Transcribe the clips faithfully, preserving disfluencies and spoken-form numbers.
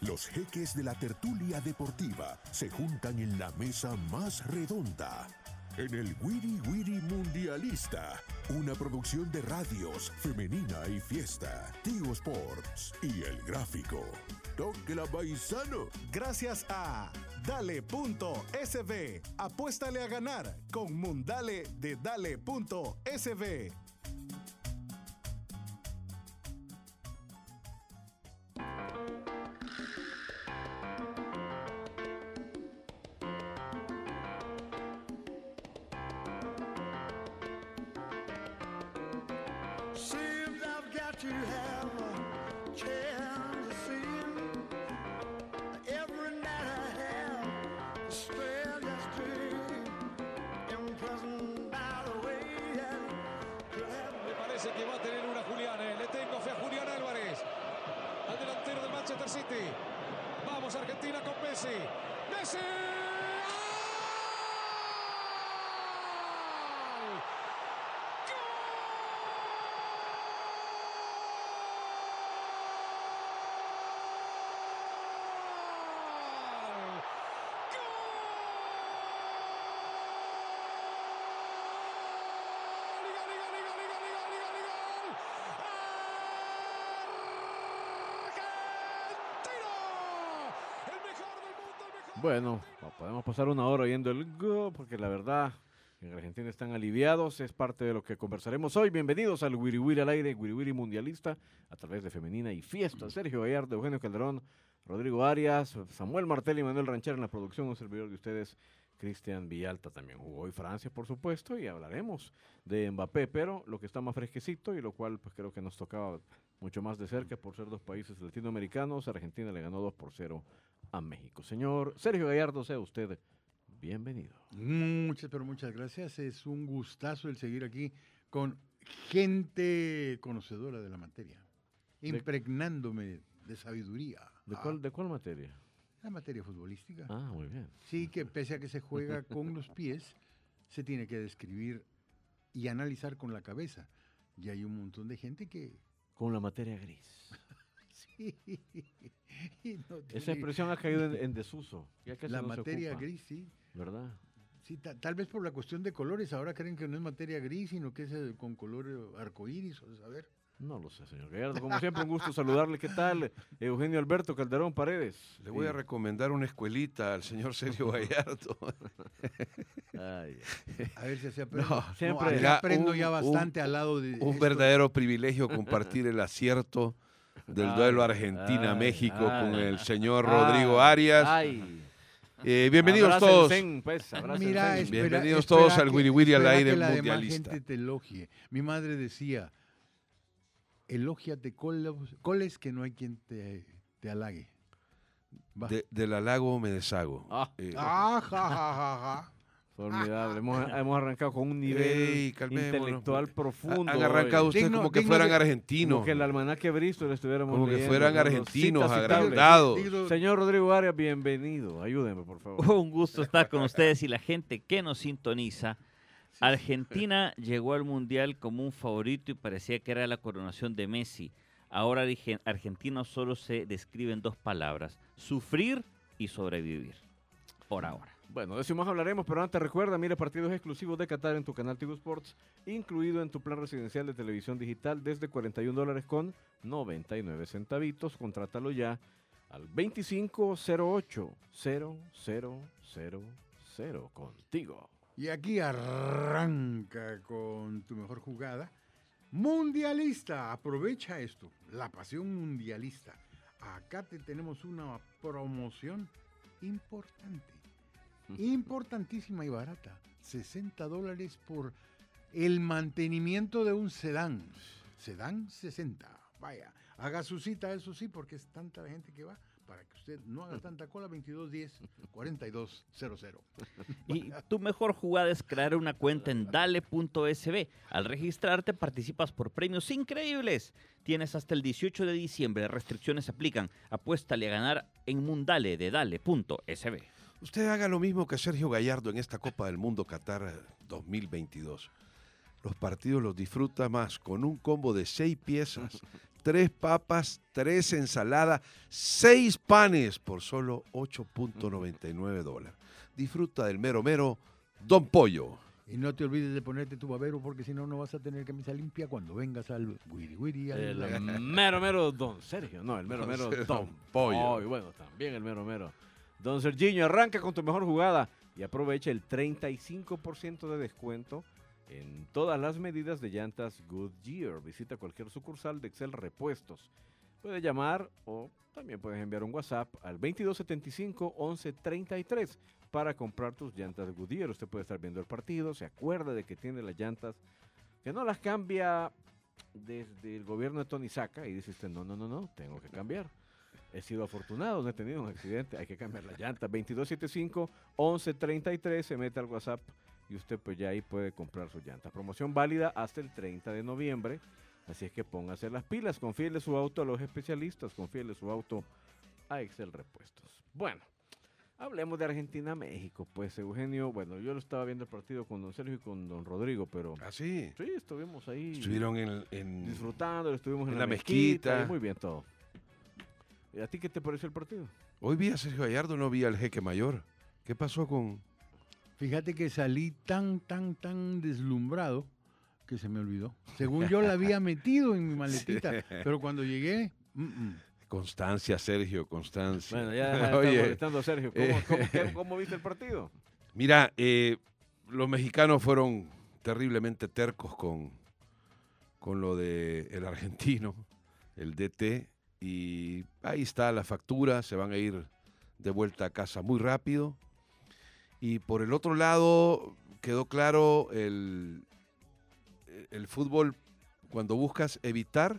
Los jeques de la tertulia deportiva se juntan en la mesa más redonda. En el Wiri Wiri Mundialista, una producción de radios Femenina y Fiesta, Tigo Sports y El Gráfico. Toque la paisano. Gracias a Dale punto S B. Apuéstale a ganar con Mundale de Dale punto S B. Que va a tener una Julián, eh. Le tengo fe a Julián Álvarez, al delantero del Manchester City. Vamos Argentina con Messi. Messi. Bueno, podemos pasar una hora oyendo el go, porque la verdad, en Argentina están aliviados, es parte de lo que conversaremos hoy. Bienvenidos al Wiri Wiri al aire, Wiri Wiri Mundialista, a través de Femenina y Fiesta. Sergio Gallardo, Eugenio Calderón, Rodrigo Arias, Samuel Martel y Manuel Ranchero en la producción, un servidor de ustedes, Cristian Villalta. También jugó hoy Francia, por supuesto, y hablaremos de Mbappé, pero lo que está más fresquecito y lo cual pues creo que nos tocaba mucho más de cerca por ser dos países latinoamericanos. Argentina le ganó dos por cero a México. Señor Sergio Gallardo, sea usted bienvenido. Muchas, pero muchas gracias. Es un gustazo el seguir aquí con gente conocedora de la materia, impregnándome de sabiduría. ¿De cuál, de cuál materia? La materia futbolística. Ah, muy bien. Sí, que pese a que se juega con los pies, se tiene que describir y analizar con la cabeza. Y hay un montón de gente que... Con la materia gris. Sí. No tiene... Esa expresión ha caído en, en desuso. Ya que la no materia gris, sí. ¿Verdad? Sí, ta tal vez por la cuestión de colores. Ahora creen que no es materia gris, sino que es eh, con color arcoíris, o a ver. No lo sé, señor Gallardo. Como siempre, un gusto saludarle. ¿Qué tal? Eugenio Alberto Calderón Paredes. Le voy sí. a recomendar una escuelita al señor Sergio Gallardo. Ay, a ver si se aprende. No, siempre no, aprendo un, ya bastante un, al lado de... Un esto. verdadero privilegio compartir el acierto del ay, duelo Argentina-México con el señor ay, Rodrigo Arias. Ay. Eh, bienvenidos abrazo todos. Zen, pues, Mira, espera, bienvenidos espera todos que, al Wiri Wiri al aire que la mundialista. Gente te elogie. Mi madre decía, elógiate coles, coles que no hay quien te, te halague. De, del halago me deshago. Ah, eh, ah ja, ja, ja, ja. Formidable. Hemos, hemos arrancado con un nivel Ey, intelectual profundo. Han arrancado ustedes digno, como que fueran de, argentinos. Como que el almanaque Bristol estuviéramos Como leyendo, que fueran argentinos, agrandados. Señor Rodrigo Arias, bienvenido. Ayúdenme, por favor. Un gusto estar con ustedes y la gente que nos sintoniza. Argentina llegó al Mundial como un favorito y parecía que era la coronación de Messi. Ahora Argentina solo se describe en dos palabras: sufrir y sobrevivir. Por ahora. Bueno, de eso más hablaremos, pero antes recuerda, mire partidos exclusivos de Qatar en tu canal Tigo Sports, incluido en tu plan residencial de televisión digital desde cuarenta y un dólares con noventa y nueve centavitos. Contrátalo ya al veinticinco cero ocho cero cero cero cero contigo. Y aquí arranca con tu mejor jugada. Mundialista, aprovecha esto, la pasión mundialista. Acá te tenemos una promoción importante. Importantísima y barata, sesenta dólares por el mantenimiento de un sedán, sedán sesenta, vaya, haga su cita, eso sí, porque es tanta la gente que va, para que usted no haga tanta cola. Veintidós diez cuarenta y dos cero cero. Y tu mejor jugada es crear una cuenta en Dale punto S B. Al registrarte participas por premios increíbles. Tienes hasta el dieciocho de diciembre, restricciones se aplican. Apuéstale a ganar en Mundale de Dale punto S B. Usted haga lo mismo que Sergio Gallardo en esta Copa del Mundo Qatar dos mil veintidós. los partidos los disfruta más con un combo de seis piezas, tres papas, tres ensaladas, seis panes por solo ocho punto noventa y nueve dólares. Disfruta del mero mero Don Pollo. Y no te olvides de ponerte tu babero porque si no, no vas a tener camisa limpia cuando vengas al Wiri Wiri. El mero mero Don Sergio, no, el mero mero Don, don Pollo. Oh, y bueno, también el mero mero Don Sergiño. Arranca con tu mejor jugada y aprovecha el treinta y cinco por ciento de descuento en todas las medidas de llantas Goodyear. Visita cualquier sucursal de Excel Repuestos. Puedes llamar o también puedes enviar un WhatsApp al veintidós setenta y cinco, once treinta y tres para comprar tus llantas Goodyear. Usted puede estar viendo el partido, se acuerda de que tiene las llantas, que no las cambia desde el gobierno de Tony Saca y dice usted, no, no, no, no, tengo que cambiar. He sido afortunado, no he tenido un accidente, hay que cambiar la llanta. veintidós setenta y cinco, once treinta y tres, se mete al WhatsApp y usted pues ya ahí puede comprar su llanta. Promoción válida hasta el treinta de noviembre, así es que póngase las pilas, confíele su auto a los especialistas, confíele su auto a Excel Repuestos. Bueno, hablemos de Argentina-México, pues Eugenio, bueno, yo lo estaba viendo el partido con don Sergio y con don Rodrigo, pero... ¿Ah, sí? Sí, estuvimos ahí... Estuvieron en... en disfrutando, estuvimos en, en la, la mezquita, mezquita. muy bien todo. ¿Y a ti qué te pareció el partido? Hoy vi a Sergio Gallardo, no vi al Jeque Mayor. ¿Qué pasó con...? Fíjate que salí tan, tan, tan deslumbrado que se me olvidó. Según yo la había metido en mi maletita, sí. Pero cuando llegué... Mm -mm. Constancia, Sergio, constancia. Bueno, ya está molestando a Sergio. ¿Cómo, eh, cómo, cómo, ¿Cómo viste el partido? Mira, eh, los mexicanos fueron terriblemente tercos con, con lo del el argentino, el D T, y ahí está la factura, se van a ir de vuelta a casa muy rápido. Y por el otro lado, quedó claro el, el fútbol cuando buscas evitar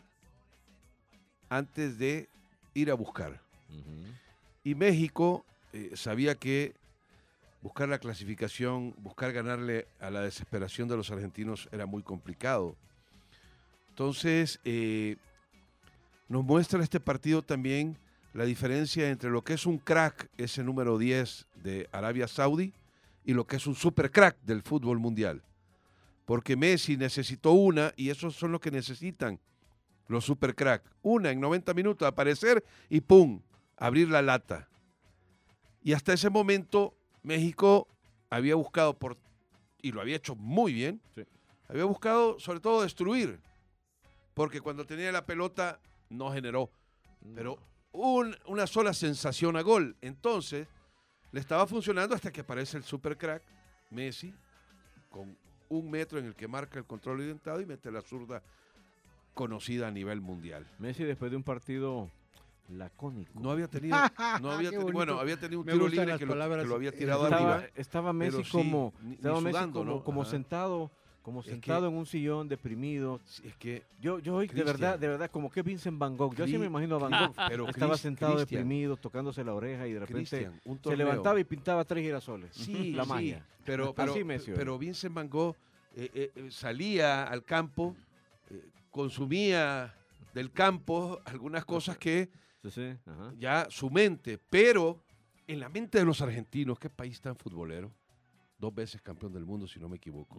antes de ir a buscar. Uh-huh. Y México eh, sabía que buscar la clasificación, buscar ganarle a la desesperación de los argentinos era muy complicado. Entonces, eh, nos muestra este partido también la diferencia entre lo que es un crack, ese número diez de Arabia Saudí, y lo que es un super crack del fútbol mundial. Porque Messi necesitó una, y esos son los que necesitan los super crack. Una en noventa minutos, aparecer y ¡pum! Abrir la lata. Y hasta ese momento, México había buscado, por y lo había hecho muy bien, sí. Había buscado sobre todo destruir. Porque cuando tenía la pelota no generó. No. Pero un, una sola sensación a gol. Entonces, le estaba funcionando hasta que aparece el super crack, Messi, con un metro en el que marca el control orientado y mete la zurda conocida a nivel mundial. Messi después de un partido lacónico. No había tenido, no había tenido bueno, había tenido un tiro libre que lo, que lo había tirado estaba, arriba. Estaba Messi sí, como, ni, estaba ni Messi sudando, como, ¿no? como sentado, como es sentado que, en un sillón deprimido. Es que yo, yo hoy de verdad, de verdad, como que Vincent Van Gogh. Yo sí me imagino a Van Gogh. Pero estaba Chris, sentado Christian, deprimido, tocándose la oreja y de repente se levantaba y pintaba tres girasoles. Sí, la sí, magia. Pero, pero, pero Vincent Van Gogh eh, eh, salía al campo, eh, consumía del campo algunas cosas que sí, sí. Ajá. Ya su mente, pero en la mente de los argentinos, qué país tan futbolero, dos veces campeón del mundo si no me equivoco,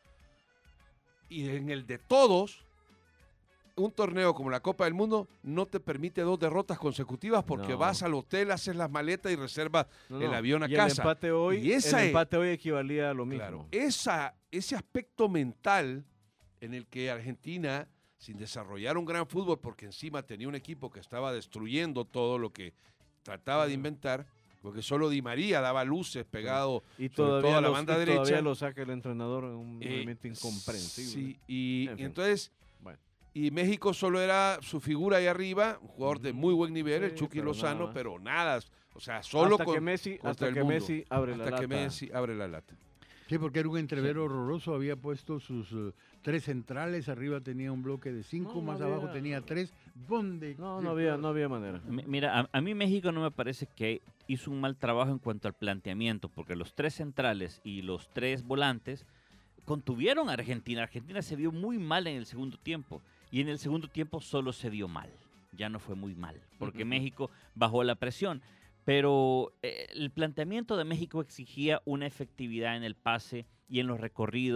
y en el de todos, un torneo como la Copa del Mundo no te permite dos derrotas consecutivas porque no. Vas al hotel, haces las maletas y reservas no, no. el avión a y casa. El empate hoy, y esa el empate hoy equivalía a lo mismo. Claro, esa, ese aspecto mental en el que Argentina, sin desarrollar un gran fútbol, porque encima tenía un equipo que estaba destruyendo todo lo que trataba de inventar, porque solo Di María daba luces pegado y sobre toda la banda y derecha. Todavía lo saca el entrenador en un eh, movimiento incomprensible. Sí, y, en y entonces, bueno. Y México solo era su figura ahí arriba, un jugador de muy buen nivel, sí, el Chucky pero Lozano, nada. pero nada, o sea, solo hasta con, que Messi, hasta el que mundo, Messi abre hasta la lata. que Messi abre la lata. Sí, porque era un entrevero sí. horroroso, había puesto sus uh, tres centrales, arriba tenía un bloque de cinco, no, más no abajo había, tenía tres, ¿dónde? No, no había, no había manera. Mira, a, a mí México no me parece que hizo un mal trabajo en cuanto al planteamiento, porque los tres centrales y los tres volantes contuvieron a Argentina. Argentina se vio muy mal en el segundo tiempo, y en el segundo tiempo solo se vio mal, ya no fue muy mal, porque uh-huh. México bajó la presión. Pero eh, el planteamiento de México exigía una efectividad en el pase y en los recorridos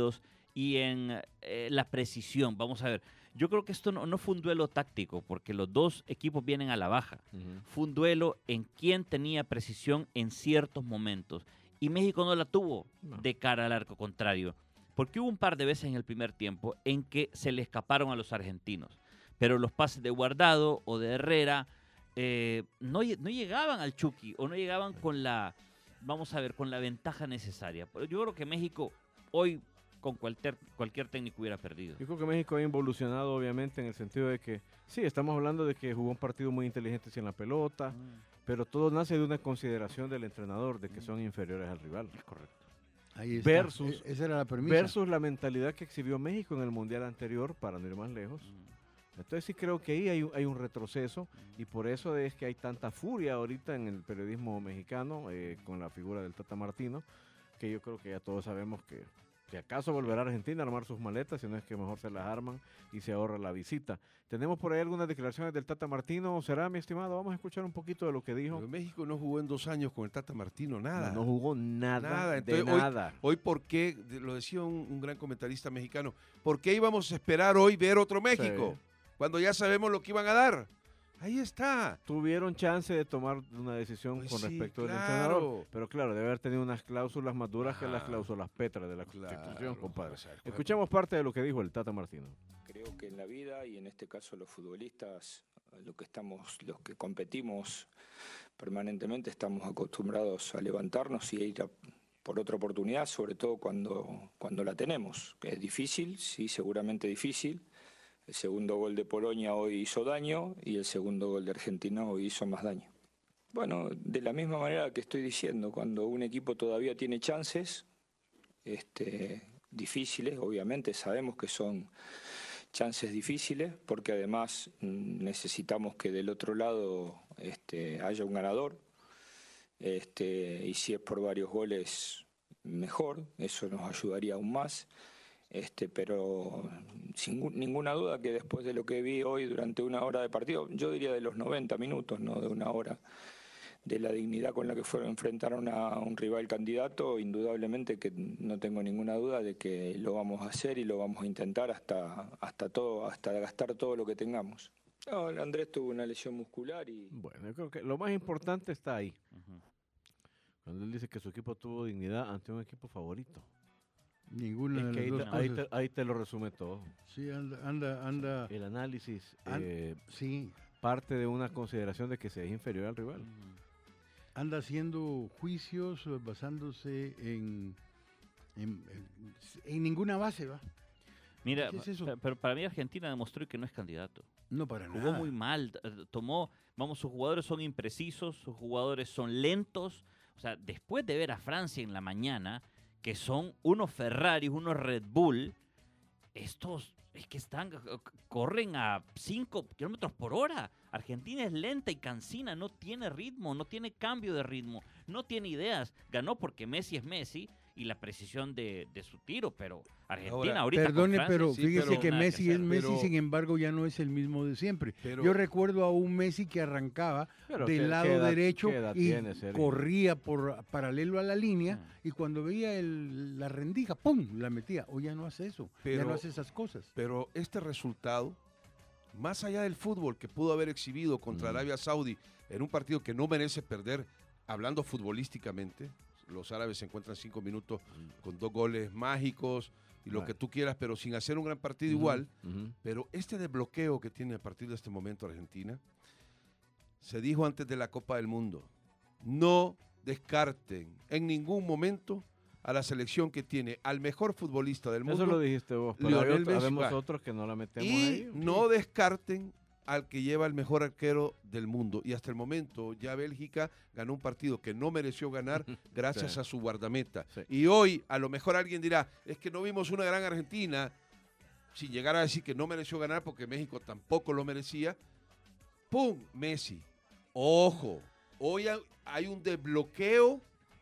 y en eh, la precisión. Vamos a ver, yo creo que esto no, no fue un duelo táctico, porque los dos equipos vienen a la baja. Ujú. Fue un duelo en quién tenía precisión en ciertos momentos. Y México no la tuvo No. de cara al arco contrario. Porque hubo un par de veces en el primer tiempo en que se le escaparon a los argentinos. Pero los pases de Guardado o de Herrera eh, no, lle- no llegaban al Chucky o no llegaban con la, vamos a ver, con la ventaja necesaria. Pero yo creo que México hoy con cualquier, cualquier técnico hubiera perdido. Yo creo que México ha involucionado, obviamente, en el sentido de que, sí, estamos hablando de que jugó un partido muy inteligente sin la pelota, pero todo nace de una consideración del entrenador, de que son inferiores al rival. Correcto. Ahí está. Versus- E- esa era la premisa. Versus la mentalidad que exhibió México en el Mundial anterior, para no ir más lejos. Entonces sí creo que ahí hay, un- hay un retroceso y por eso es que hay tanta furia ahorita en el periodismo mexicano eh, con la figura del Tata Martino, que yo creo que ya todos sabemos que si acaso volverá a Argentina a armar sus maletas, si no es que mejor se las arman y se ahorra la visita. Tenemos por ahí algunas declaraciones del Tata Martino. ¿Será, mi estimado? Vamos a escuchar un poquito de lo que dijo. Pero México no jugó en dos años con el Tata Martino, nada. No, no jugó nada, Nada, de entonces, hoy- nada. Hoy, ¿por qué? De- Lo decía un, un gran comentarista mexicano. ¿Por qué íbamos a esperar hoy ver otro México? Sí. Cuando ya sabemos lo que iban a dar. Ahí está. Tuvieron chance de tomar una decisión Pues con sí, respecto del claro. entrenador, pero claro, debe haber tenido unas cláusulas más duras que las Ah, cláusulas Petra de la claro, Constitución, compadre. o sea, Escuchamos parte de lo que dijo el Tata Martino. Creo que en la vida y en este caso los futbolistas, lo que estamos, los que competimos permanentemente, estamos acostumbrados a levantarnos y a ir a por otra oportunidad, sobre todo cuando, cuando la tenemos. Que es difícil, sí, seguramente difícil. El segundo gol de Polonia hoy hizo daño y el segundo gol de Argentina hoy hizo más daño. Bueno, de la misma manera que estoy diciendo, cuando un equipo todavía tiene chances, este, difíciles, obviamente sabemos que son chances difíciles, porque además mm, necesitamos que del otro lado este, haya un ganador, este, y si es por varios goles, mejor, eso nos ayudaría aún más. Este, pero sin gu- ninguna duda que después de lo que vi hoy durante una hora de partido, yo diría de los noventa minutos, no de una hora, de la dignidad con la que fueron enfrentaron a un rival candidato, indudablemente que no tengo ninguna duda de que lo vamos a hacer y lo vamos a intentar hasta, hasta todo, hasta gastar todo lo que tengamos. No, el Andrés tuvo una lesión muscular y Bueno, yo creo que lo más importante está ahí, Ujú. cuando él dice que su equipo tuvo dignidad ante un equipo favorito. Ninguna Es de que las ahí dos te, ahí, cosas. te, ahí te lo resume todo. Sí, anda, anda, anda. El análisis An- eh, Sí, parte de una consideración de que se es inferior al rival. anda haciendo juicios eh, basándose en, en, en- en ninguna base, ¿va? Mira, ¿Qué es eso? pe- pero para mí Argentina demostró que no es candidato. No para Jugó nada. muy mal, eh, tomó, vamos, sus jugadores son imprecisos, sus jugadores son lentos. O sea, después de ver a Francia en la mañana, que son unos Ferraris, unos Red Bull, estos es que están, c- corren a cinco kilómetros por hora. Argentina es lenta y cansina, no tiene ritmo, no tiene cambio de ritmo, no tiene ideas. Ganó porque Messi es Messi y la precisión de, de su tiro, pero Argentina Ahora, ahorita con Perdone, Francia pero sí, fíjese pero- que nada que Messi es hacer. Messi, Pero- sin embargo, ya no es el mismo de siempre. Pero- Yo recuerdo a un Messi que arrancaba Pero ¿qué- del qué lado edad- derecho qué edad y tiene, Sergio? corría por paralelo a la línea Ah. y cuando veía el- la rendija, ¡pum!, la metía. Hoy ya no hace eso, ya Pero- no hace esas cosas. Pero este resultado, más allá del fútbol que pudo haber exhibido contra Mm. Arabia Saudí en un partido que no merece perder, hablando futbolísticamente, los árabes se encuentran cinco minutos con dos goles mágicos y lo Bueno. que tú quieras, pero sin hacer un gran partido Ujú, igual. ujú. Pero este desbloqueo que tiene a partir de este momento Argentina, se dijo antes de la Copa del Mundo, no descarten en ningún momento a la selección que tiene al mejor futbolista del mundo. Eso lo dijiste vos, pero hay Lionel otros- Messi, habemos va. otros que no la metemos Y ahí. no descarten al que lleva el mejor arquero del mundo. Y hasta el momento ya Bélgica ganó un partido que no mereció ganar gracias Sí. a su guardameta. Sí. Y hoy a lo mejor alguien dirá, es que no vimos una gran Argentina, sin llegar a decir que no mereció ganar porque México tampoco lo merecía. ¡Pum! Messi. Ojo, hoy ha- hay un desbloqueo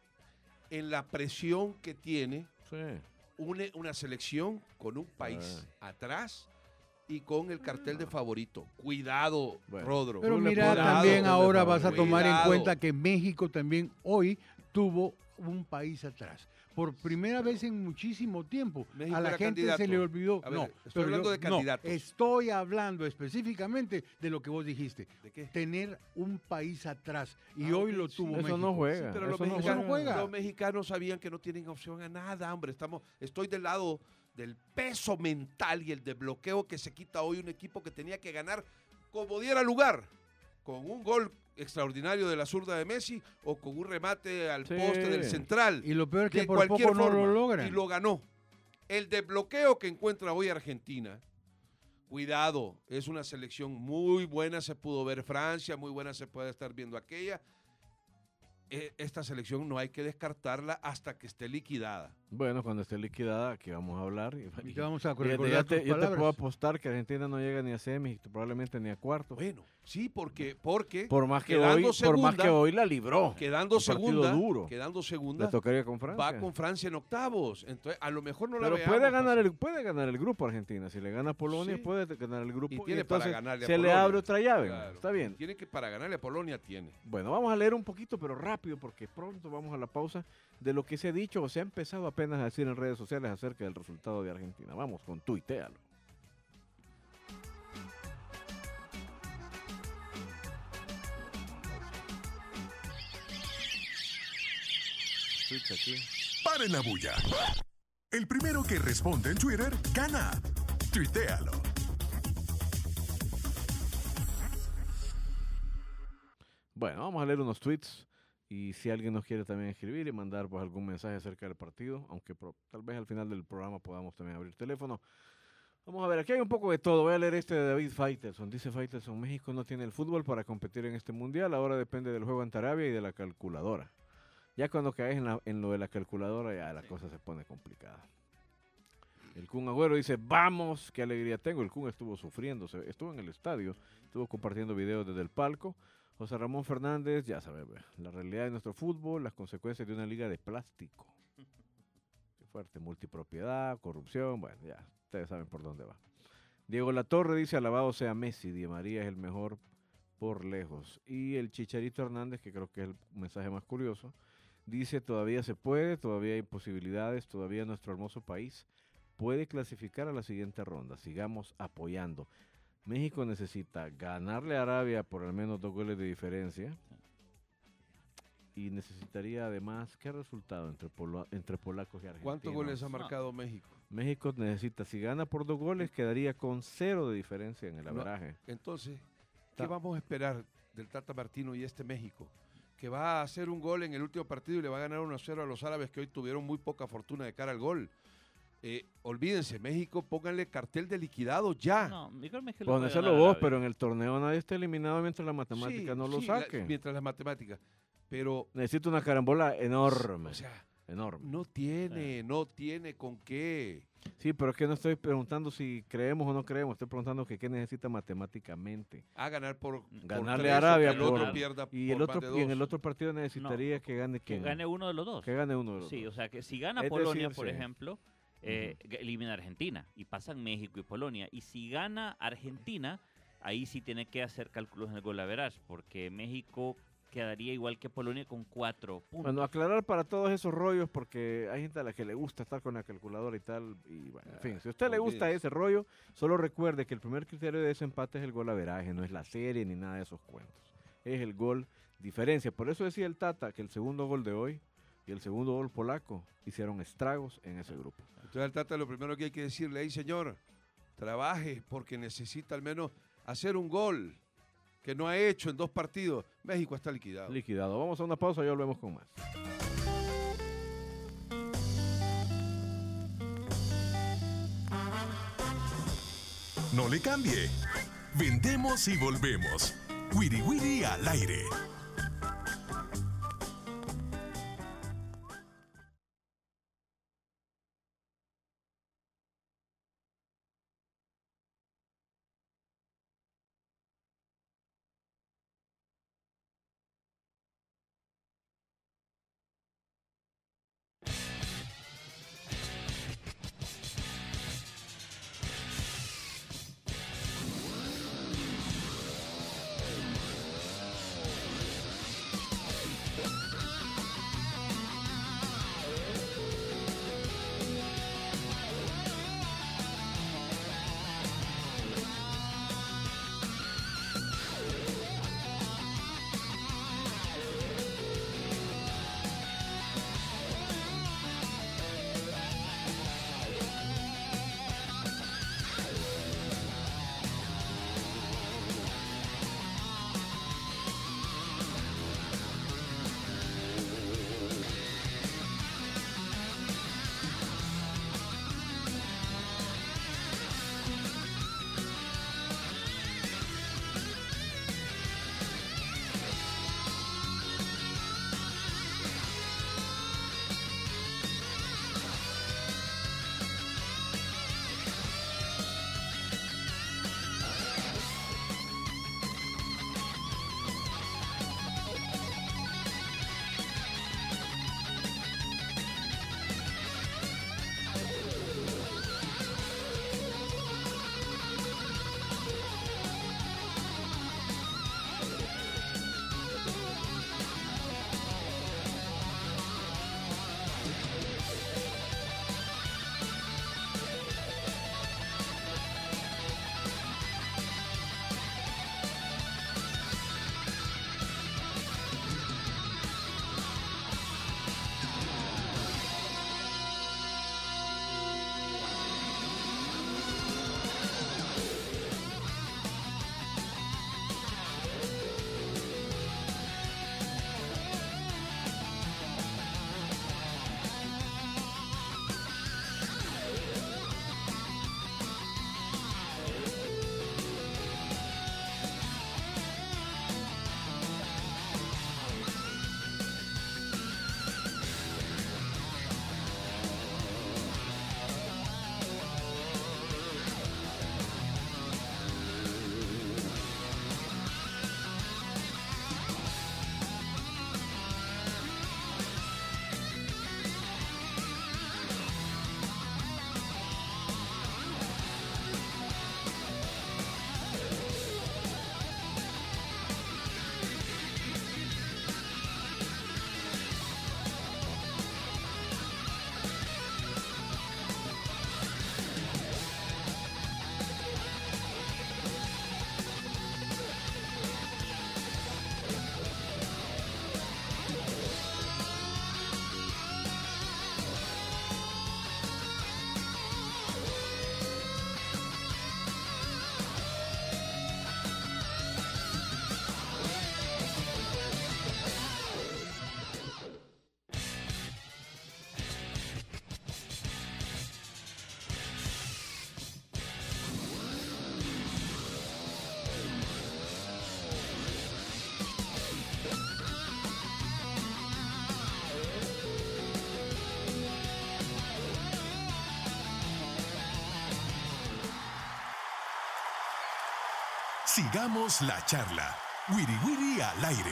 en la presión que tiene Sí. una, una selección con un país Ah. atrás y con el cartel de favorito. Cuidado, Bueno. Rodro. Pero Tú le mira, pones- también Cuidado, ahora cuidado. vas a tomar en Cuidado. cuenta que México también hoy tuvo un país atrás. por primera vez en muchísimo tiempo. México A la era gente candidato. se le olvidó. A ver, no, estoy pero hablando yo- de no, candidatos. estoy hablando específicamente de lo que vos dijiste. ¿De qué? Tener un país atrás. Y Ah, hoy ok, lo sí. tuvo Eso México. no juega. Sí, pero los eso no mexicanos, juega. los mexicanos sabían que no tienen opción a nada, hombre. Estamos, estoy del lado del peso mental y el desbloqueo que se quita hoy un equipo que tenía que ganar como diera lugar, con un gol extraordinario de la zurda de Messi o con un remate al Sí. poste del central. Y lo peor es que de por cualquier poco no forma, lo logran. y lo ganó. El desbloqueo que encuentra hoy Argentina, cuidado, es una selección muy buena, se pudo ver Francia, muy buena se puede estar viendo aquella. Eh, Esta selección no hay que descartarla hasta que esté liquidada. Bueno, cuando esté liquidada, aquí vamos a hablar. Y, Y te vamos a Fíjate, recordar ya te, tus yo te puedo palabras. apostar que Argentina no llega ni a semis, probablemente ni a cuartos. Bueno, sí, porque, porque por más que quedando hoy, por segunda, más que hoy la libró. quedando un partido segunda, duro. quedando Le segunda, tocaría con Francia. va con Francia en octavos. Entonces, a lo mejor no la Pero veamos puede ganar, pasar. el, puede ganar el grupo Argentina. Si le gana a Polonia, Sí. puede ganar el grupo. Y tiene para entonces ganarle a se le Polonia. abre otra llave. Claro. Está bien. Tiene que para ganarle a Polonia tiene. Bueno, vamos a leer un poquito, pero rápido, porque pronto vamos a la pausa de lo que se ha dicho o se ha empezado apenas a decir en redes sociales acerca del resultado de Argentina. Vamos con tuitealo. Tweets aquí. Paren la bulla. El primero que responde en Twitter gana. Tuitealo. Bueno, vamos a leer unos tweets y si alguien nos quiere también escribir y mandar pues algún mensaje acerca del partido, aunque pro- tal vez al final del programa podamos también abrir teléfono. Vamos a ver, aquí hay un poco de todo. Voy a leer este de David Faitelson. Dice Faitelson, México no tiene el fútbol para competir en este mundial, ahora depende del juego ante Arabia y de la calculadora. Ya cuando caes en, la- en lo de la calculadora ya la cosa se pone complicada. El Kun Agüero dice, vamos, qué alegría tengo. El Kun estuvo sufriendo, se- estuvo en el estadio, estuvo compartiendo videos desde el palco. José Ramón Fernández, ya sabe, ve, la realidad de nuestro fútbol, las consecuencias de una liga de plástico. Qué fuerte, multipropiedad, corrupción, bueno, ya, ustedes saben por dónde va. Diego Latorre dice, alabado sea Messi, Di María es el mejor por lejos. Y el Chicharito Hernández, que creo que es el mensaje más curioso, dice, todavía se puede, todavía hay posibilidades, todavía nuestro hermoso país puede clasificar a la siguiente ronda, sigamos apoyando. México necesita ganarle a Arabia por al menos dos goles de diferencia y necesitaría además, ¿qué resultado entre, polo- entre polacos y argentinos? ¿Cuántos goles ha marcado México? México necesita, si gana por dos goles, quedaría con cero de diferencia en el No. averaje. Entonces, ¿qué Ta- vamos a esperar del Tata Martino y este México? Que va a hacer un gol en el último partido y le va a ganar uno a cero a los árabes que hoy tuvieron muy poca fortuna de cara al gol. Eh, olvídense, México, pónganle cartel de liquidado ya. No, yo creo que México lo puede Póneselo ganar a vos, Arabia. pero en el torneo nadie está eliminado mientras la matemática Sí, no lo sí, la- saque. mientras las matemáticas. Pero, Necesita una carambola enorme, o sea, enorme. no tiene, no tiene con qué. Sí, pero es que no estoy preguntando si creemos o no creemos, estoy preguntando que qué necesita matemáticamente. A ganar por, por Ganarle tres a o Arabia que el por- otro pierda Y, el por otro, más de y en dos. el otro partido necesitaría que gane Que quién. gane uno de los dos. Que gane uno de los Sí, dos. o sea, que si gana Es Polonia, decir, por sí. ejemplo, eh, que elimina a Argentina y pasan México y Polonia. Y si gana Argentina, ahí sí tiene que hacer cálculos en el gol average, porque México quedaría igual que Polonia con cuatro puntos. Bueno, aclarar para todos esos rollos, porque hay gente a la que le gusta estar con la calculadora y tal. Y bueno, en fin, si a usted le gusta olvídese. ese rollo, solo recuerde que el primer criterio de desempate es el gol averaje, no es la serie ni nada de esos cuentos. Es el gol diferencia. Por eso decía el Tata que el segundo gol de hoy y el segundo gol polaco hicieron estragos en ese grupo. Entonces al Tata lo primero que hay que decirle ahí, señor, trabaje porque necesita al menos hacer un gol que no ha hecho en dos partidos. México está liquidado. Liquidado. Vamos a una pausa y ya volvemos con más. No le cambie. Vendemos y volvemos. Wiri Wiri al aire. Sigamos la charla. Wiri Wiri al aire.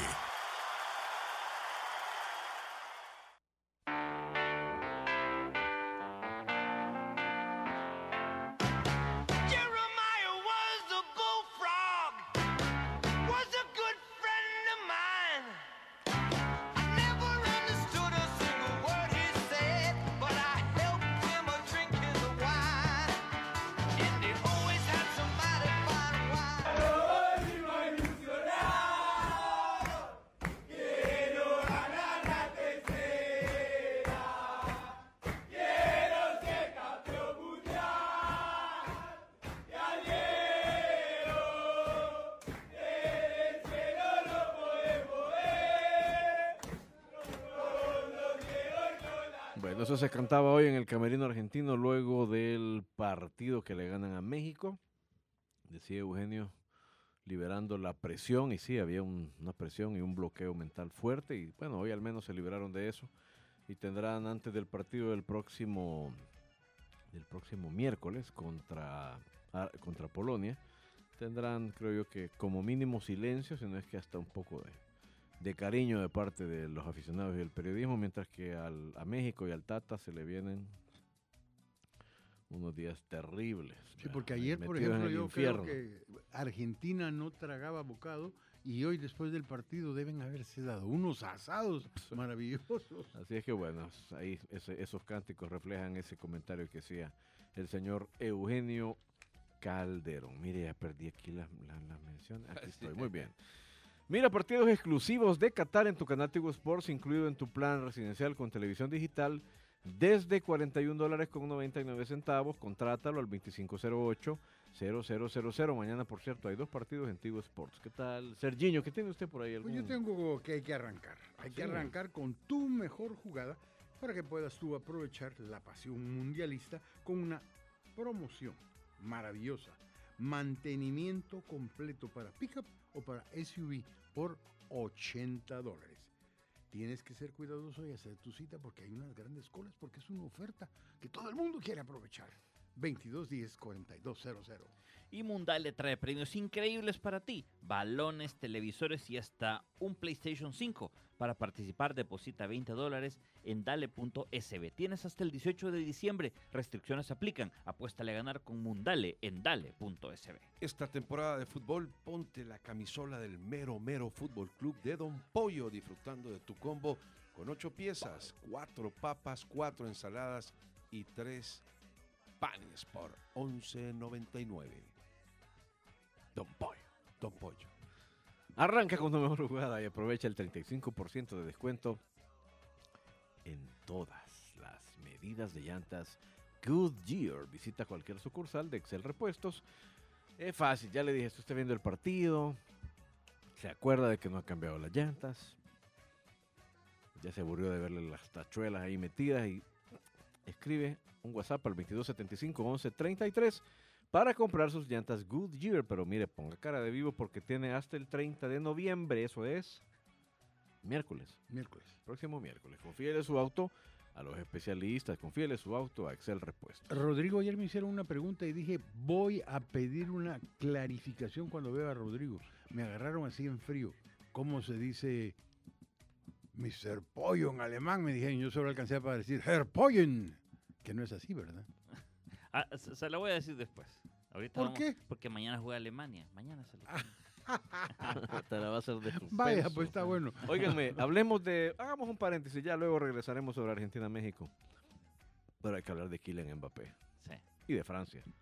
Bueno, eso se cantaba hoy en el camerino argentino luego del partido que le ganan a México. Decía Eugenio, liberando la presión, y sí, había un, una presión y un bloqueo mental fuerte, y bueno, hoy al menos se liberaron de eso, y tendrán antes del partido del próximo, del próximo miércoles contra, ah, contra Polonia, tendrán, creo yo, que como mínimo silencio, si no es que hasta un poco de... de cariño de parte de los aficionados y del periodismo, mientras que al, a México y al Tata se le vienen unos días terribles. Sí, porque ayer, por ejemplo, yo creo que Argentina no tragaba bocado y hoy, después del partido, deben haberse dado unos asados maravillosos. Así es que bueno, ahí ese, esos cánticos reflejan ese comentario que hacía el señor Eugenio Calderón. Mire, ya perdí aquí la, la, la mención. Aquí estoy, muy bien. Mira, partidos exclusivos de Qatar en tu canal Tigo Sports, incluido en tu plan residencial con televisión digital, desde cuarenta y un dólares con noventa y nueve centavos. Contrátalo al veinticinco cero ocho cero cero cero cero. Mañana, por cierto, hay dos partidos en Tigo Sports. ¿Qué tal, Sergiño? ¿Qué tiene usted por ahí? Pues yo tengo que hay que arrancar. Hay que Sí. arrancar con tu mejor jugada para que puedas tú aprovechar la pasión mundialista con una promoción maravillosa. Mantenimiento completo para pickup o para S U V por ochenta dólares. Tienes que ser cuidadoso y hacer tu cita porque hay unas grandes colas, porque es una oferta que todo el mundo quiere aprovechar. veintidós diez cuarenta y dos cero cero. Y Mundal le trae premios increíbles para ti. Balones, televisores y hasta un PlayStation cinco. Para participar, deposita veinte dólares en dale punto s b. Tienes hasta el dieciocho de diciembre. Restricciones aplican. Apuéstale a ganar con Mundale en dale punto s b. Esta temporada de fútbol, ponte la camisola del Mero Mero Fútbol Club de Don Pollo, disfrutando de tu combo con ocho piezas, cuatro papas, cuatro ensaladas y tres panes por once noventa y nueve. Don Pollo, Don Pollo. Arranca con tu mejor jugada y aprovecha el treinta y cinco por ciento de descuento en todas las medidas de llantas Goodyear. Visita cualquier sucursal de Excel Repuestos. Es fácil, ya le dije, esto está viendo el partido, se acuerda de que no ha cambiado las llantas, ya se aburrió de verle las tachuelas ahí metidas y escribe un WhatsApp al veintidós setenta y cinco once treinta y tres para comprar sus llantas Goodyear. Pero mire, ponga cara de vivo porque tiene hasta el treinta de noviembre, eso es miércoles. Miércoles. Próximo miércoles. Confíele su auto a los especialistas, confíele su auto a Excel Repuestos. Rodrigo, ayer me hicieron una pregunta y dije, voy a pedir una clarificación cuando vea a Rodrigo. Me agarraron así en frío. ¿Cómo se dice mister Pollo en alemán? Me dijeron, yo solo alcancé para decir Herr Pollen, que no es así, ¿verdad? Ah, se, se la voy a decir después. Ahorita ¿Por vamos- qué? Porque mañana juega Alemania. Mañana se Te la va a hacer de suspenso. Vaya, pues está bueno. Óiganme, hablemos de, hagamos un paréntesis, ya luego regresaremos sobre Argentina-México. Pero hay que hablar de Kylian Mbappé Sí, y de Francia. sí.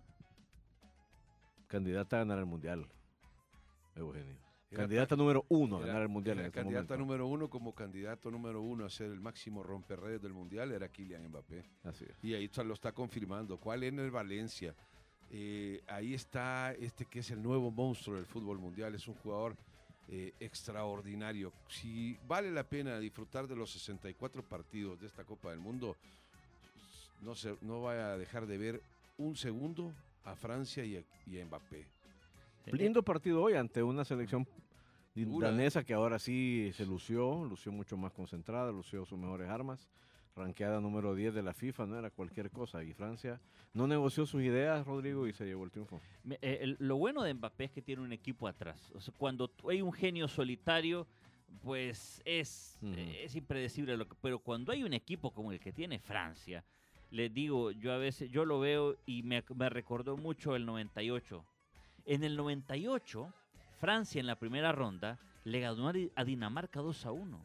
Candidata a ganar el Mundial, Eugenio. Era Candidata número uno a Era- ganar el Mundial era en este candidata momento. número uno, como candidato número uno a ser el máximo romperredes del Mundial, era Kylian Mbappé. Así es. Y ahí está- lo está confirmando. ¿Cuál en el Valencia? Eh, ahí está este que es el nuevo monstruo del fútbol mundial. Es un jugador eh, extraordinario. Si vale la pena disfrutar de los sesenta y cuatro partidos de esta Copa del Mundo, no, se, no vaya a dejar de ver un segundo a Francia y a, y a Mbappé. Lindo partido hoy ante una selección Dura, ¿eh? danesa que ahora sí se lució, lució mucho más concentrada, lució sus mejores armas. ranqueada número diez de la FIFA, no era cualquier cosa. Y Francia no negoció sus ideas, Rodrigo, y se llevó el triunfo. Me- eh, el- lo bueno de Mbappé es que tiene un equipo atrás. O sea, cuando tú- hay un genio solitario, pues es, Ujú. eh, es impredecible. Lo que- pero cuando hay un equipo como el que tiene Francia, les digo, yo a veces yo lo veo y me, me recordó mucho el noventa y ocho. En el noventa y ocho, Francia en la primera ronda le ganó a Di- a Dinamarca dos a uno.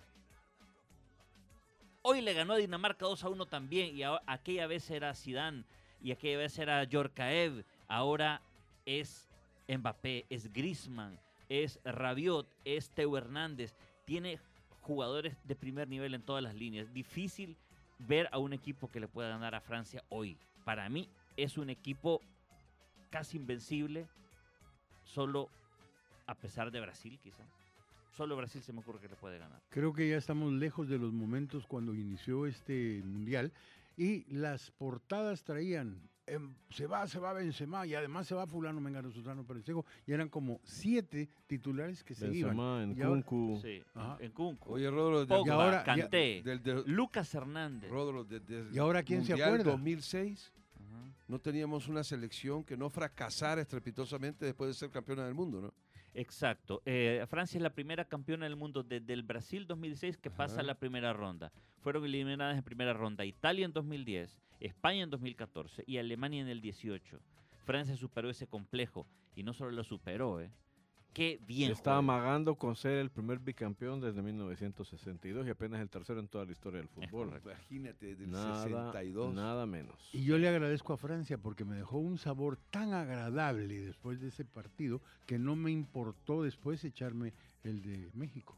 Hoy le ganó a Dinamarca dos a uno también, y a- aquella vez era Zidane y aquella vez era Djorkaeff. Ahora es Mbappé, es Griezmann, es Rabiot, es Teo Hernández. Tiene jugadores de primer nivel en todas las líneas. Difícil ver a un equipo que le pueda ganar a Francia hoy. Para mí es un equipo casi invencible, solo a pesar de Brasil, quizá. Solo Brasil se me ocurre que le puede ganar. Creo que ya estamos lejos de los momentos cuando inició este mundial y las portadas traían em, se va, se va Benzema y además se va fulano, Mengano, Susano, Perencejo, y eran como siete titulares que se iban. Benzema, Y ahora- Nkunku. Sí, Ajá. en Kunku. Oye, Rodolfo, Pogba, y ahora- ya- Kanté, del, del- Lucas Hernández. Rodolfo, desde ¿Y ahora quién se Mundial acuerda? dos mil seis Ajá. no teníamos una selección que no fracasara estrepitosamente después de ser campeona del mundo, ¿no? Exacto. Eh, Francia es la primera campeona del mundo desde el Brasil dos mil seis que pasa Ajá. a la primera ronda. Fueron eliminadas en primera ronda Italia en dos mil diez, España en dos mil catorce y Alemania en el dieciocho. Francia superó ese complejo y no solo lo superó, ¿eh? Qué bien. Está juega. amagando con ser el primer bicampeón desde mil novecientos sesenta y dos y apenas el tercero en toda la historia del fútbol. correcto. Imagínate, del Nada, sesenta y dos. nada menos. Y yo le agradezco a Francia porque me dejó un sabor tan agradable después de ese partido que no me importó después echarme el de México.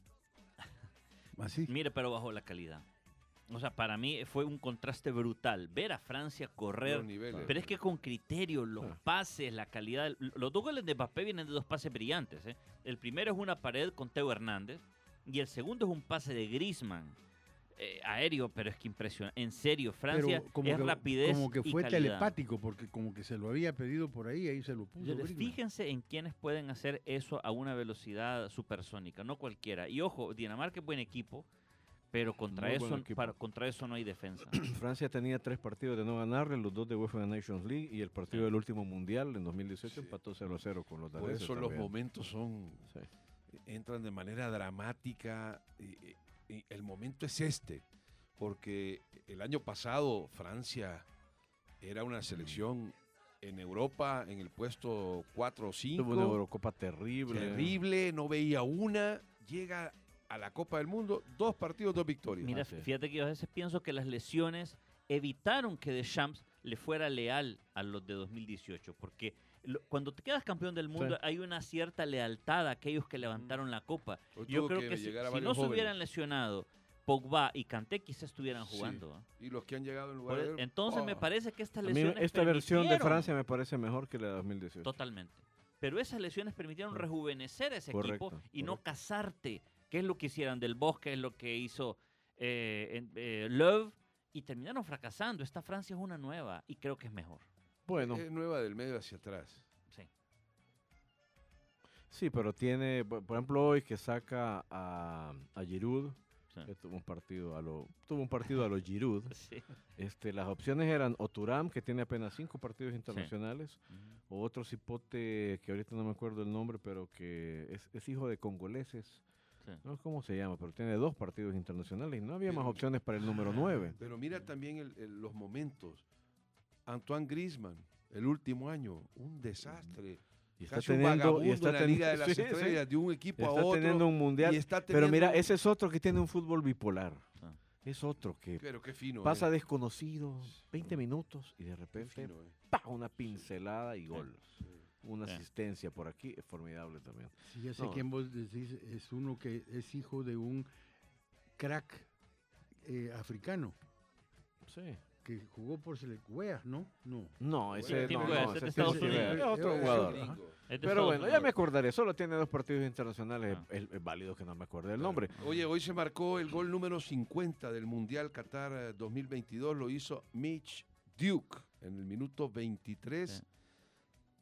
Así. Mire, pero bajó la calidad. O sea, para mí fue un contraste brutal. Ver a Francia correr. Los niveles. Pero es que con criterio, los Ah. pases, la calidad. Los dos goles de Mbappé vienen de dos pases brillantes. ¿eh? El primero es una pared con Teo Hernández. Y el segundo es un pase de Griezmann. eh, aéreo, pero es que impresiona. En serio, Francia Pero como es que, rapidez. como que y fue calidad. telepático porque como que se lo había pedido por ahí, ahí se lo puso. Yo- Griezmann. Fíjense en quienes pueden hacer eso a una velocidad supersónica, no cualquiera. Y ojo, Dinamarca es buen equipo, pero contra Muy buen eso, equipo. para, contra eso no hay defensa. Francia tenía tres partidos de no ganarle, los dos de UEFA Nations League y el partido Sí. del último mundial en dos mil dieciocho Sí. empató cero a cero con los Por daneses eso los también. momentos son Sí. entran de manera dramática. Y, y el momento es este, porque el año pasado Francia era una selección en Europa en el puesto cuatro o cinco. Tuvo una Eurocopa terrible. Terrible, no veía una. Llega a la Copa del Mundo, dos partidos, dos victorias. Mira, Ah, sí. fíjate que yo a veces pienso que las lesiones evitaron que Deschamps le fuera leal a los de dos mil dieciocho, porque lo- cuando te quedas campeón del mundo Sí. hay una cierta lealtad a aquellos que levantaron la copa. Hoy Yo tuvo creo que que, si, llegar a si varios no se jóvenes. hubieran lesionado Pogba y Kanté, quizás estuvieran Sí. jugando. ¿ah? Y los que han llegado en Por lugar e- de... Entonces me Oh, parece que estas A mí lesiones esta versión de permitieron- Francia me parece mejor que la de dos mil dieciocho. Totalmente. Pero esas lesiones permitieron Mm. rejuvenecer a ese Correcto, equipo y no correcto. casarte, que es lo que hicieran del Bosque, es lo que hizo eh, en- eh, Löw, y terminaron fracasando. Esta Francia es una nueva y creo que es mejor. Bueno, Es nueva del medio hacia atrás. Sí. sí, pero tiene, por por ejemplo, hoy que saca a, a Giroud, Sí. que tuvo un partido a lo, tuvo un partido a los Giroud. Sí. Este, las opciones eran o Thuram, que tiene apenas cinco partidos internacionales, o otro cipote que ahorita no me acuerdo el nombre, pero que es, es hijo de congoleses. Sí. No sé cómo se llama, pero tiene dos partidos internacionales y no había más Pero- opciones para el número nueve. Pero mira también el- el- los momentos. Antoine Griezmann, el último año, un desastre. Y está Casi un teniendo, vagabundo y está en la Liga de teniendo- las sí, sí, Estrellas, de un equipo a está otro. teniendo un mundial. y está Pero mira, teniendo- ese es otro que tiene un fútbol bipolar. Ah. Es otro que Pero qué fino. pasa eh. desconocido veinte minutos y de Qué repente fino, eh. ¡pa! Una pincelada y gol. Sí. Una Sí. asistencia por aquí es formidable también. Sí, ya sé No. quién vos decís, es uno que es hijo de un crack eh, africano Sí. que jugó por Selecwea, ¿no? No. No, ese Tim no, West, no, es ese de es Estados Tim West, Unidos. es otro Eh, jugador. eh, ajá. Gringo. Es de Pero Estados bueno, ya Unidos. me acordaré. Solo tiene dos partidos internacionales. Ah. Es, es válido que no me acuerde el nombre. Oye, hoy se marcó el gol número cincuenta del Mundial Qatar eh, dos mil veintidós. Lo hizo Mitch Duke en el minuto veintitrés. Sí.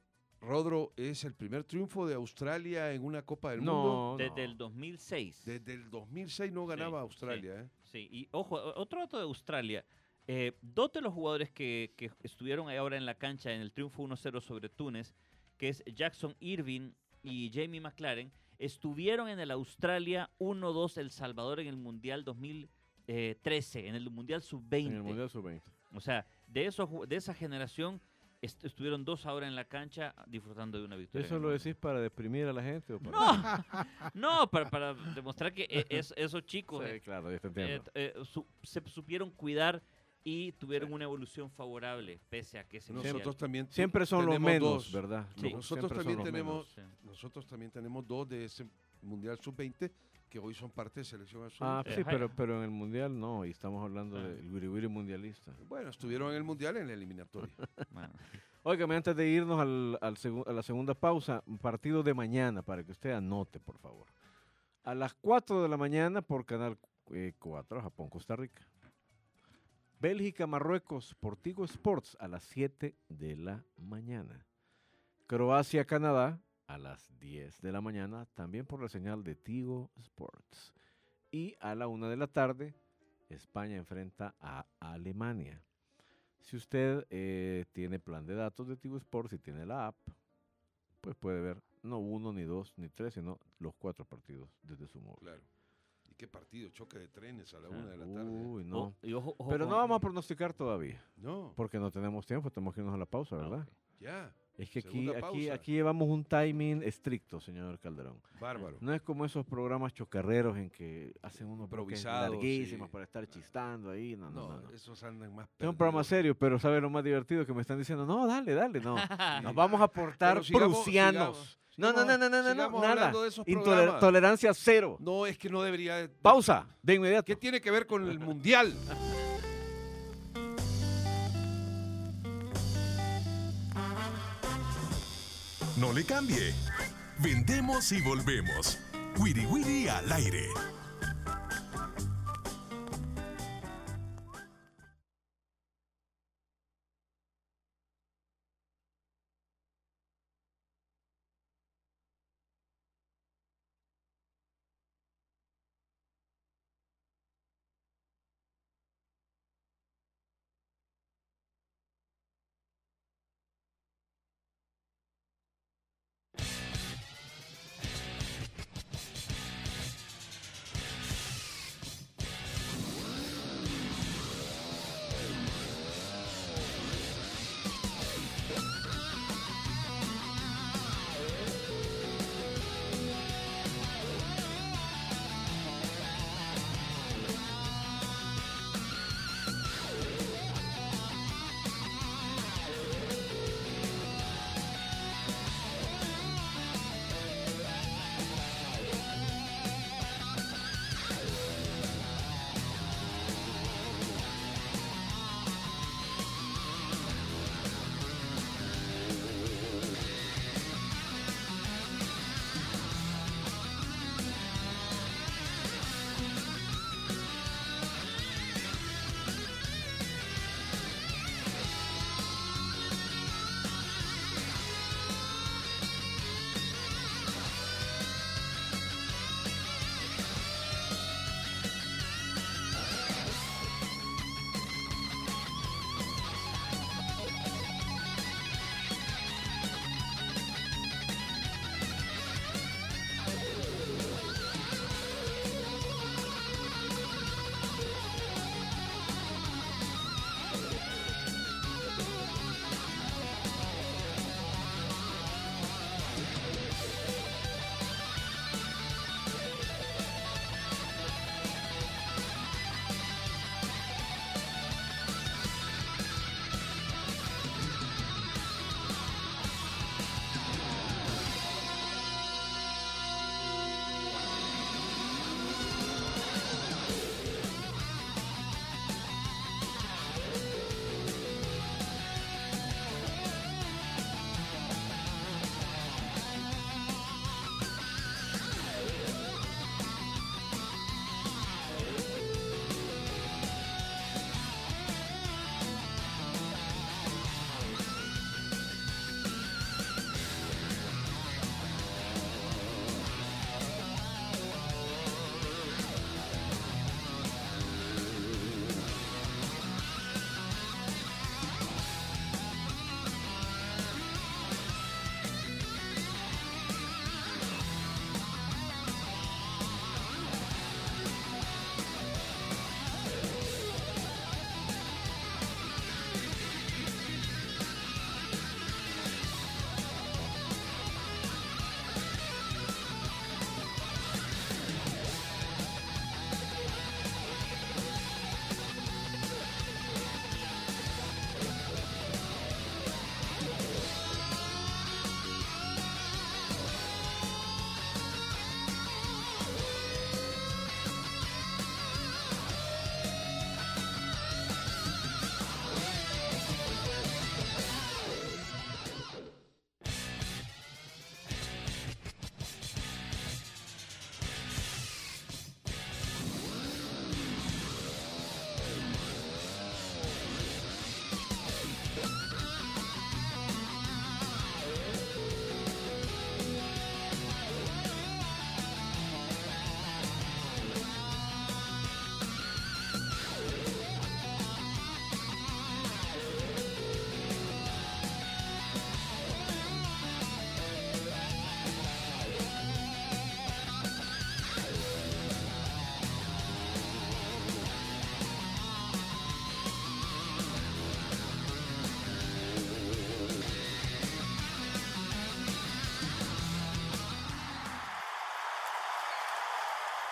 Rodro, ¿es el primer triunfo de Australia en una Copa del No, Mundo? Desde no. el dos mil seis. Desde el dos mil seis no ganaba Sí, Australia, ¿eh? Sí, y ojo, o- otro dato de Australia. Eh, dos de los jugadores que, que estuvieron ahí ahora en la cancha en el triunfo uno cero sobre Túnez, que es Jackson Irving y Jamie McLaren, estuvieron en el Australia uno dos El Salvador en el Mundial dos mil trece, en el Mundial sub veinte. En el Mundial sub veinte. O sea, de, esos, ju- de esa generación est- estuvieron dos ahora en la cancha disfrutando de una victoria. ¿Eso en lo el decís para deprimir a la gente? O para... No, no, para, para demostrar que e- es- esos chicos Sí, eh, claro, ya te eh, entiendo. eh, su- se supieron cuidar y tuvieron una evolución favorable, pese a que ese Nosotros mundial- también Siempre son los tenemos menos, dos. ¿verdad? Sí. Lo- Nosotros siempre son también los tenemos, menos. Sí. nosotros también tenemos dos de ese Mundial sub veinte que hoy son parte de selección Ah, absoluta. sí, Ajá. pero, pero en el Mundial no, y estamos hablando Ah. del Wiri Wiri mundialista. Bueno, estuvieron en el Mundial en la eliminatoria. Bueno, Óigame, antes de irnos al, al segu- a la segunda pausa, un partido de mañana, para que usted anote, por favor. A las cuatro de la mañana por Canal eh, cuatro, Japón-Costa Rica. Bélgica-Marruecos, por Tigo Sports, a las siete de la mañana. Croacia-Canadá, a las diez de la mañana, también por la señal de Tigo Sports. Y a la una de la tarde, España enfrenta a Alemania. Si usted eh, tiene plan de datos de Tigo Sports y tiene la app, pues puede ver no uno, ni dos, ni tres, sino los cuatro partidos desde su móvil. Claro. ¿Y qué partido? Choque de trenes a la Ah, una de la tarde. Uy, no. o- y ojo- ojo Pero no con- vamos a pronosticar todavía, No, porque no tenemos tiempo, tenemos que irnos a la pausa, Ah, ¿verdad? ok. ya. Es que aquí, Segunda aquí, pausa. aquí llevamos un timing estricto, señor Calderón. Bárbaro. No es como esos programas chocarreros en que hacen unos bloques Improvisados, larguísimos sí. para estar chistando ahí. No, no, No, no. no. esos andan más Es un programa perdidos. serio, pero ¿sabe lo más divertido? Que me están diciendo, no, dale, dale, no. Nos vamos a portar Pero sigamos- prusianos. sigamos- no, no, no, no, no, no, sigamos nada. hablando de esos Intoler- programas. tolerancia cero. No, es que no debería... Pausa, de inmediato. ¿Qué tiene que ver con el Mundial? No le cambie. Vendemos y volvemos. Wiri Wiri al aire.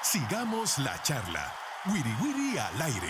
Sigamos la charla. Wiri Wiri al aire.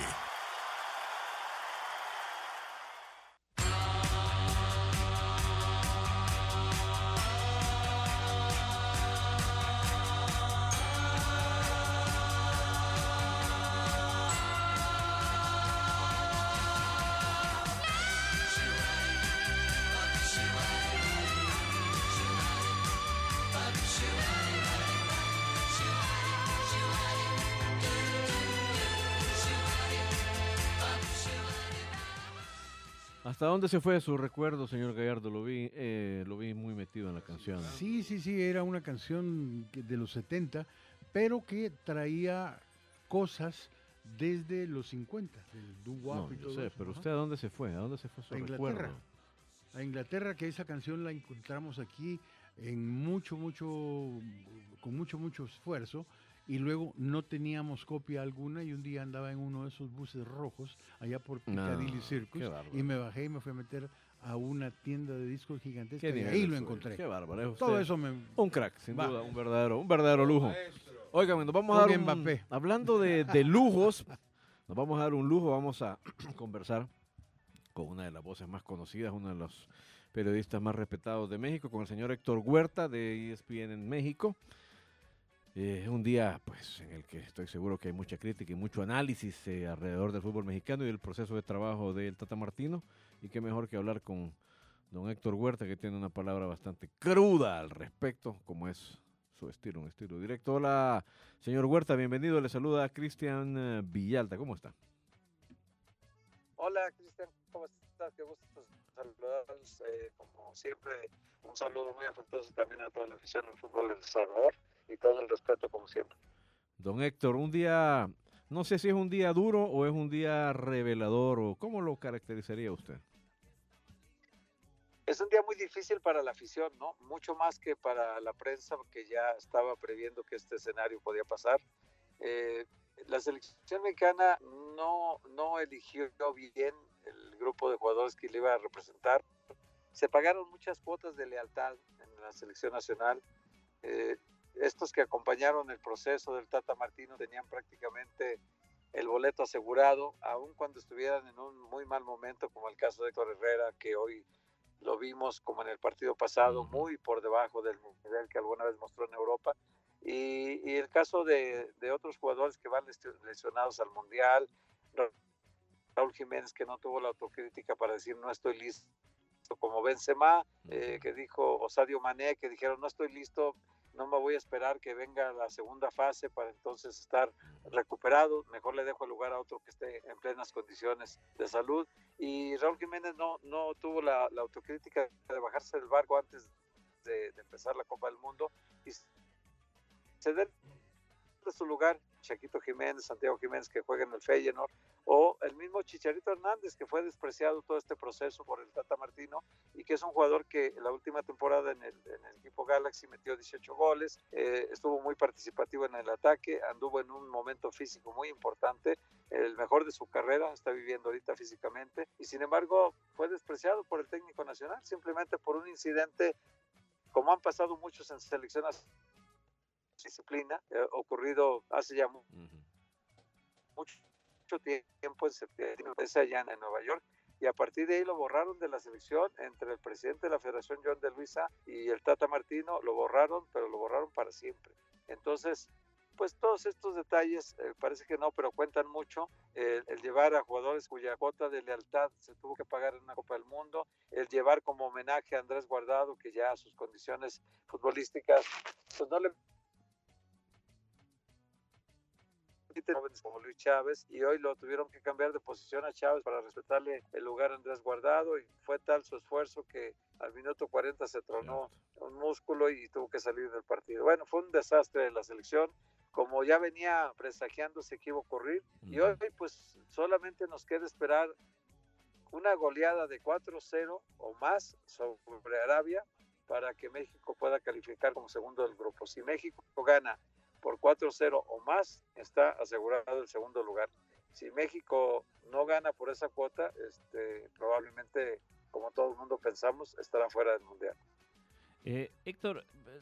¿Hasta dónde se fue su recuerdo, señor Gallardo? Lo vi, eh, lo vi muy metido en la canción. Sí, sí, sí, era una canción que- de los setenta, pero que traía cosas desde los cincuenta, del doo-wop No, y yo todo sé, eso, pero ajá. ¿usted a dónde se fue? ¿A dónde se fue su A Inglaterra. recuerdo? A Inglaterra, que esa canción la encontramos aquí en mucho, mucho, con mucho, mucho esfuerzo, y luego no teníamos copia alguna, y un día andaba en uno de esos buses rojos allá por Piccadilly No, Circus, qué bárbaro. y me bajé y me fui a meter a una tienda de discos gigantesca, ¿Qué y nivel ahí es lo suyo? encontré. Qué bárbaro. Es Todo usted eso me... un crack, sin Va. duda, un verdadero, un verdadero lujo. Óigame, nos vamos a Con dar un, Mbappé. hablando de, de lujos, nos vamos a dar un lujo, vamos a conversar con una de las voces más conocidas, uno de los periodistas más respetados de México, con el señor Héctor Huerta de E S P N en México. Es eh, un día pues en el que estoy seguro que hay mucha crítica y mucho análisis eh, alrededor del fútbol mexicano y del proceso de trabajo del Tata Martino, y qué mejor que hablar con don Héctor Huerta, que tiene una palabra bastante cruda al respecto, como es su estilo, un estilo directo. Hola, señor Huerta, bienvenido. Le saluda a Cristian eh, Villalta. ¿Cómo está? Hola, Cristian, ¿cómo estás? Qué gusto saludarlos. Eh, como siempre, un saludo muy afectuoso también a toda la afición del fútbol del Salvador y todo el respeto, como siempre. Don Héctor, un día, no sé si es un día duro o es un día revelador, o ¿cómo lo caracterizaría usted? Es un día muy difícil para la afición, ¿no? Mucho más que para la prensa, que ya estaba previendo que este escenario podía pasar. Eh, la selección mexicana no, no eligió bien el grupo de jugadores que le iba a representar. Se pagaron muchas cuotas de lealtad en la selección nacional. Eh, estos que acompañaron el proceso del Tata Martino tenían prácticamente el boleto asegurado, aun cuando estuvieran en un muy mal momento, como el caso de Héctor Herrera, que hoy lo vimos como en el partido pasado, muy por debajo del nivel que alguna vez mostró en Europa. Y, y el caso de, de otros jugadores que van lesionados al Mundial, Raúl Jiménez, que no tuvo la autocrítica para decir no estoy listo, como Benzema, eh, que dijo, o Sadio Mané, que dijeron no estoy listo, no me voy a esperar que venga la segunda fase para entonces estar recuperado, mejor le dejo el lugar a otro que esté en plenas condiciones de salud. Y Raúl Jiménez no, no tuvo la, la autocrítica de bajarse del barco antes de, de empezar la Copa del Mundo y ceder de su lugar, Chaquito Jiménez, Santiago Jiménez, que juega en el Feyenoord, o el mismo Chicharito Hernández, que fue despreciado todo este proceso por el Tata Martino, y que es un jugador que en la última temporada en el, en el equipo Galaxy metió dieciocho goles, eh, estuvo muy participativo en el ataque, anduvo en un momento físico muy importante, el mejor de su carrera, está viviendo ahorita físicamente, y sin embargo fue despreciado por el técnico nacional, simplemente por un incidente, como han pasado muchos en selecciones disciplina, eh, ocurrido hace ya uh-huh. mucho, mucho tiempo, en septiembre, allá en Nueva York, y a partir de ahí lo borraron de la selección. Entre el presidente de la Federación, John de Luisa, y el Tata Martino, lo borraron, pero lo borraron para siempre. Entonces, pues todos estos detalles, eh, parece que no, pero cuentan mucho. Eh, el llevar a jugadores cuya cuota de lealtad se tuvo que pagar en una Copa del Mundo, el llevar como homenaje a Andrés Guardado, que ya sus condiciones futbolísticas, pues no le jóvenes como Luis Chávez, y hoy lo tuvieron que cambiar de posición a Chávez para respetarle el lugar a Andrés Guardado, y fue tal su esfuerzo que al minuto cuarenta se tronó un músculo y tuvo que salir del partido. Bueno, fue un desastre de la selección, como ya venía presagiándose que iba a ocurrir, y hoy pues solamente nos queda esperar una goleada de cuatro cero o más sobre Arabia para que México pueda calificar como segundo del grupo. Si México gana por cuatro cero o más, está asegurado el segundo lugar. Si México no gana por esa cuota, este, probablemente, como todo el mundo pensamos, estará fuera del Mundial. Eh, Héctor,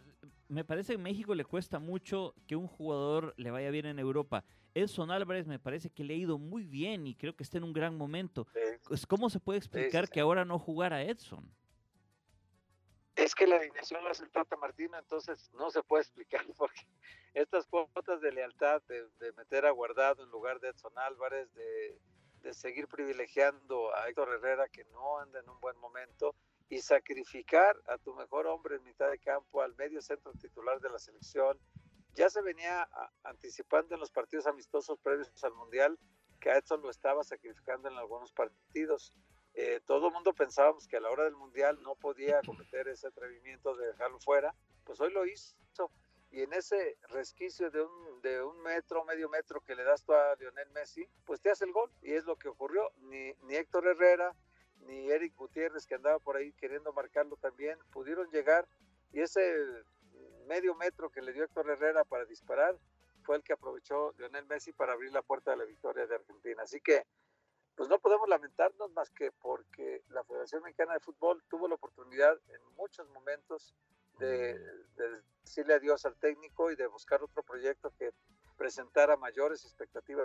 me parece que en México le cuesta mucho que un jugador le vaya bien en Europa. Edson Álvarez me parece que le ha ido muy bien y creo que está en un gran momento. Sí. ¿Cómo se puede explicar Sí, sí, que sí. ahora no jugara Edson? Es que la alineación la hace el Tata Martino, entonces no se puede explicar porque estas cuotas de lealtad, de, de meter a Guardado en lugar de Edson Álvarez, de, de seguir privilegiando a Héctor Herrera que no anda en un buen momento y sacrificar a tu mejor hombre en mitad de campo, al medio centro titular de la selección, ya se venía a, anticipando en los partidos amistosos previos al Mundial que a Edson lo estaba sacrificando en algunos partidos. Eh, todo el mundo pensábamos que a la hora del Mundial no podía cometer ese atrevimiento de dejarlo fuera, pues hoy lo hizo, y en ese resquicio de un, de un metro, medio metro que le das tú a Lionel Messi, pues te hace el gol, y es lo que ocurrió. Ni, ni Héctor Herrera, ni Eric Gutiérrez, que andaba por ahí queriendo marcarlo también, pudieron llegar, y ese medio metro que le dio Héctor Herrera para disparar, fue el que aprovechó Lionel Messi para abrir la puerta de la victoria de Argentina. Así que pues no podemos lamentarnos más que porque la Federación Mexicana de Fútbol tuvo la oportunidad en muchos momentos de, de decirle adiós al técnico y de buscar otro proyecto que presentara mayores expectativas.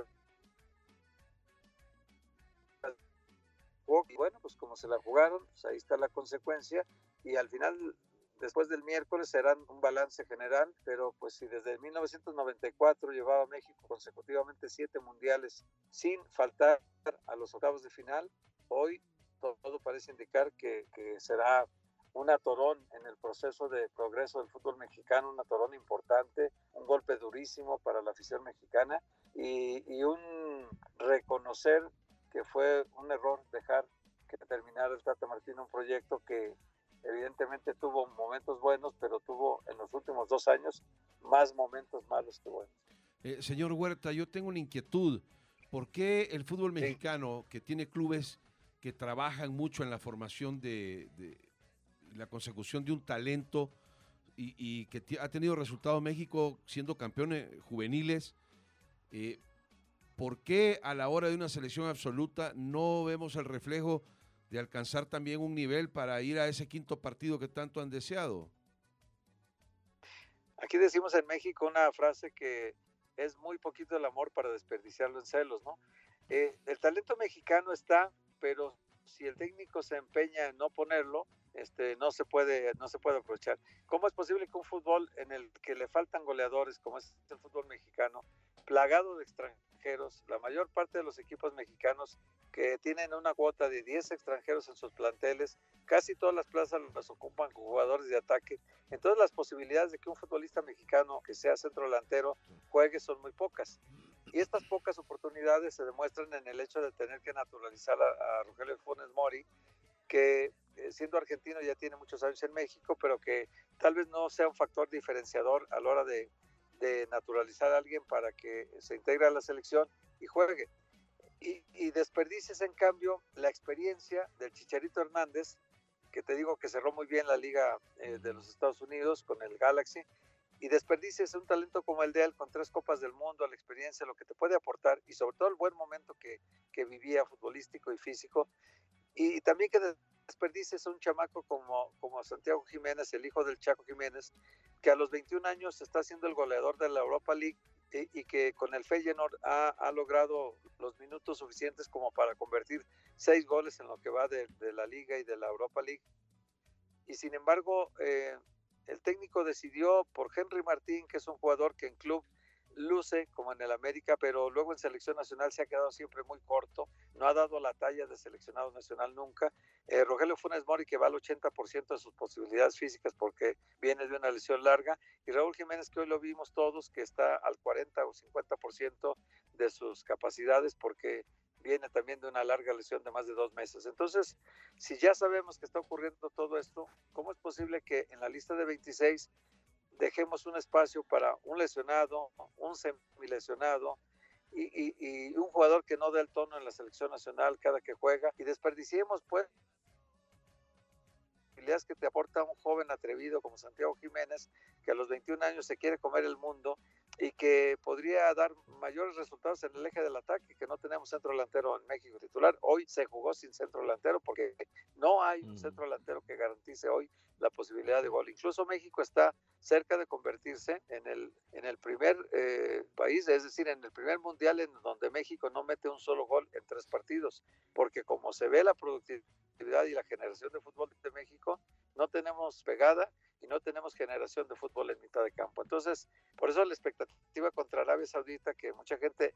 Y bueno, pues como se la jugaron, pues ahí está la consecuencia, y al final, después del miércoles, serán un balance general, pero pues si desde mil novecientos noventa y cuatro llevaba a México consecutivamente siete mundiales sin faltar a los octavos de final, hoy todo, todo parece indicar que, que será un atorón en el proceso de progreso del fútbol mexicano, un atorón importante, un golpe durísimo para la afición mexicana, y, y un reconocer que fue un error dejar que terminara el Tata Martino un proyecto que evidentemente tuvo momentos buenos, pero tuvo en los últimos dos años más momentos malos que buenos. Eh, señor Huerta, yo tengo una inquietud. ¿Por qué el fútbol mexicano, sí, que tiene clubes que trabajan mucho en la formación de, de la consecución de un talento y, y que t- ha tenido resultados México siendo campeones juveniles, eh, ¿por qué a la hora de una selección absoluta no vemos el reflejo de alcanzar también un nivel para ir a ese quinto partido que tanto han deseado? Aquí decimos en México una frase que es muy poquito el amor para desperdiciarlo en celos, ¿no? Eh, el talento mexicano está, pero si el técnico se empeña en no ponerlo, este, no se puede, no se puede aprovechar. ¿Cómo es posible que un fútbol en el que le faltan goleadores, como es el fútbol mexicano, plagado de extranjeros, la mayor parte de los equipos mexicanos que tienen una cuota de diez extranjeros en sus planteles, casi todas las plazas las ocupan con jugadores de ataque, entonces las posibilidades de que un futbolista mexicano que sea centrodelantero juegue son muy pocas? Y estas pocas oportunidades se demuestran en el hecho de tener que naturalizar a, a Rogelio Funes Mori, que eh, siendo argentino ya tiene muchos años en México, pero que tal vez no sea un factor diferenciador a la hora de, de naturalizar a alguien para que se integre a la selección y juegue. Y, y desperdicies en cambio la experiencia del Chicharito Hernández, que te digo que cerró muy bien la liga eh, de los Estados Unidos con el Galaxy, y desperdicies un talento como el de él con tres copas del mundo, la experiencia, lo que te puede aportar, y sobre todo el buen momento que, que vivía futbolístico y físico, y también que desperdicies a un chamaco como, como Santiago Jiménez, el hijo del Chaco Jiménez, que a los veintiún años está siendo el goleador de la Europa League, y, y que con el Feyenoord ha, ha logrado los minutos suficientes como para convertir seis goles en lo que va de, de la Liga y de la Europa League. Y sin embargo, eh, el técnico decidió por Henry Martín, que es un jugador que en club luce como en el América, pero luego en selección nacional se ha quedado siempre muy corto, no ha dado la talla de seleccionado nacional nunca. Eh, Rogelio Funes Mori, que va al ochenta por ciento de sus posibilidades físicas porque viene de una lesión larga, y Raúl Jiménez, que hoy lo vimos todos, que está al cuarenta o cincuenta por ciento de sus capacidades porque viene también de una larga lesión de más de dos meses. Entonces, si ya sabemos que está ocurriendo todo esto, ¿cómo es posible que en la lista de veintiséis dejemos un espacio para un lesionado, un semilesionado y, y, y un jugador que no dé el tono en la selección nacional cada que juega, y desperdiciemos pues posibilidades que te aporta un joven atrevido como Santiago Jiménez, que a los veintiún años se quiere comer el mundo y que podría dar mayores resultados en el eje del ataque, que no tenemos centro delantero en México titular. Hoy se jugó sin centro delantero porque no hay un centro delantero que garantice hoy la posibilidad de gol. Incluso México está cerca de convertirse en el, en el primer eh, país, es decir, en el primer mundial en donde México no mete un solo gol en tres partidos, porque como se ve la productividad y la generación de fútbol de México, no tenemos pegada y no tenemos generación de fútbol en mitad de campo. Entonces, por eso la expectativa contra Arabia Saudita, que mucha gente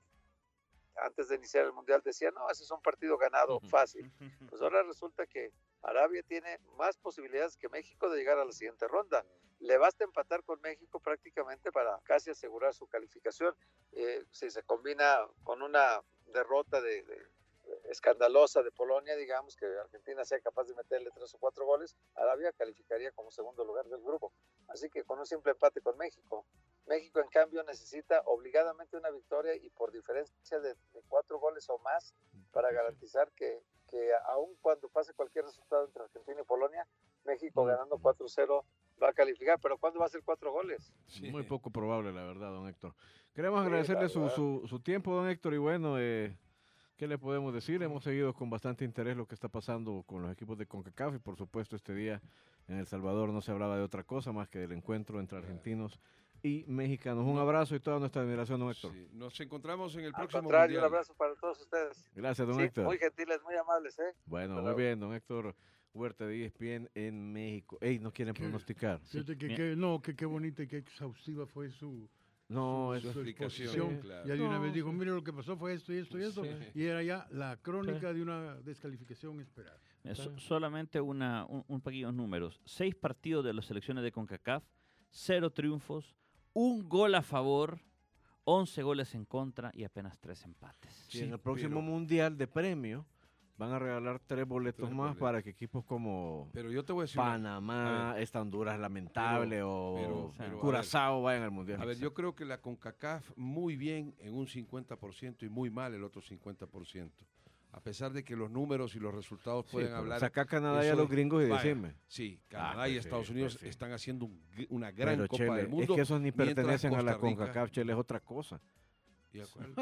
antes de iniciar el Mundial decía, no, ese es un partido ganado fácil. Pues ahora resulta que Arabia tiene más posibilidades que México de llegar a la siguiente ronda. Le basta empatar con México prácticamente para casi asegurar su calificación. Eh, si se combina con una derrota de, de escandalosa de Polonia, digamos, que Argentina sea capaz de meterle tres o cuatro goles, Arabia calificaría como segundo lugar del grupo. Así que con un simple empate con México, México en cambio necesita obligadamente una victoria y por diferencia de, de cuatro goles o más para garantizar que, que aun cuando pase cualquier resultado entre Argentina y Polonia, México ganando cuatro cero va a calificar. Pero ¿cuándo va a ser cuatro goles? Sí. Muy poco probable, la verdad, don Héctor. Queremos sí, agradecerle su, su, su tiempo, don Héctor, y bueno, eh, ¿qué le podemos decir? Hemos seguido con bastante interés lo que está pasando con los equipos de CONCACAF y por supuesto este día en El Salvador no se hablaba de otra cosa más que del encuentro entre argentinos y mexicanos. Un abrazo y toda nuestra admiración, don Héctor. Sí, nos encontramos en el Al próximo contrario, mundial. un abrazo para todos ustedes. Gracias, don sí, Héctor. Muy gentiles, muy amables, ¿eh? Bueno, Hasta muy luego. bien, don Héctor Huerta de E S P N en México. Ey, no quieren ¿Qué? pronosticar. Fíjate que, que- no, que qué bonita y qué exhaustiva fue su, No, su, es su explicación, exposición. claro. Ya de una No, vez dijo, sí. mire lo que pasó fue esto y esto y esto. Sí. Y era ya la crónica de una descalificación esperada. Eh, so- solamente una, un, un pequeños números. Seis partidos de las selecciones de CONCACAF, cero triunfos, un gol a favor, once goles en contra y apenas tres empates. Sí, Sí, en el próximo pero- mundial de premio van a regalar tres boletos Tres más boletos. para que equipos como Pero yo te voy a decir una- Panamá, a ver, esta Honduras lamentable pero- o pero- pero, a Curazao vayan al mundial. A ver, yo creo que la CONCACAF muy bien en un cincuenta por ciento y muy mal el otro cincuenta por ciento. A pesar de que los números y los resultados Sí, pueden pero hablar. saca a Canadá y eso a los de- gringos y vaya, decirme. Sí, Ah, Canadá pues y sí, Estados pues Unidos sí. están haciendo un gr- una gran Pero, Copa Chele, del Mundo. es que esos ni mientras pertenecen a la Costa Rica- CONCACAF, Chele, es otra cosa. ¿Y a cuál?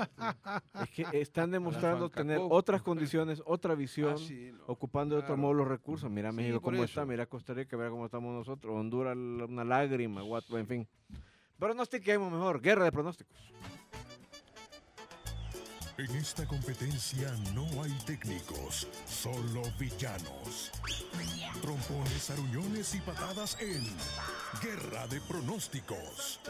Es que están demostrando tener FANCACOF. otras condiciones, otra visión, Ah, sí, no, ocupando de otro claro. modo los recursos. Mira Sí, México por cómo eso. está, mira Costa Rica, mira cómo estamos nosotros, Honduras la- una lágrima, what- en fin. Pronostiquemos mejor, guerra de pronósticos. En esta competencia no hay técnicos, solo villanos. Trompones, aruñones y patadas en Guerra de Pronósticos.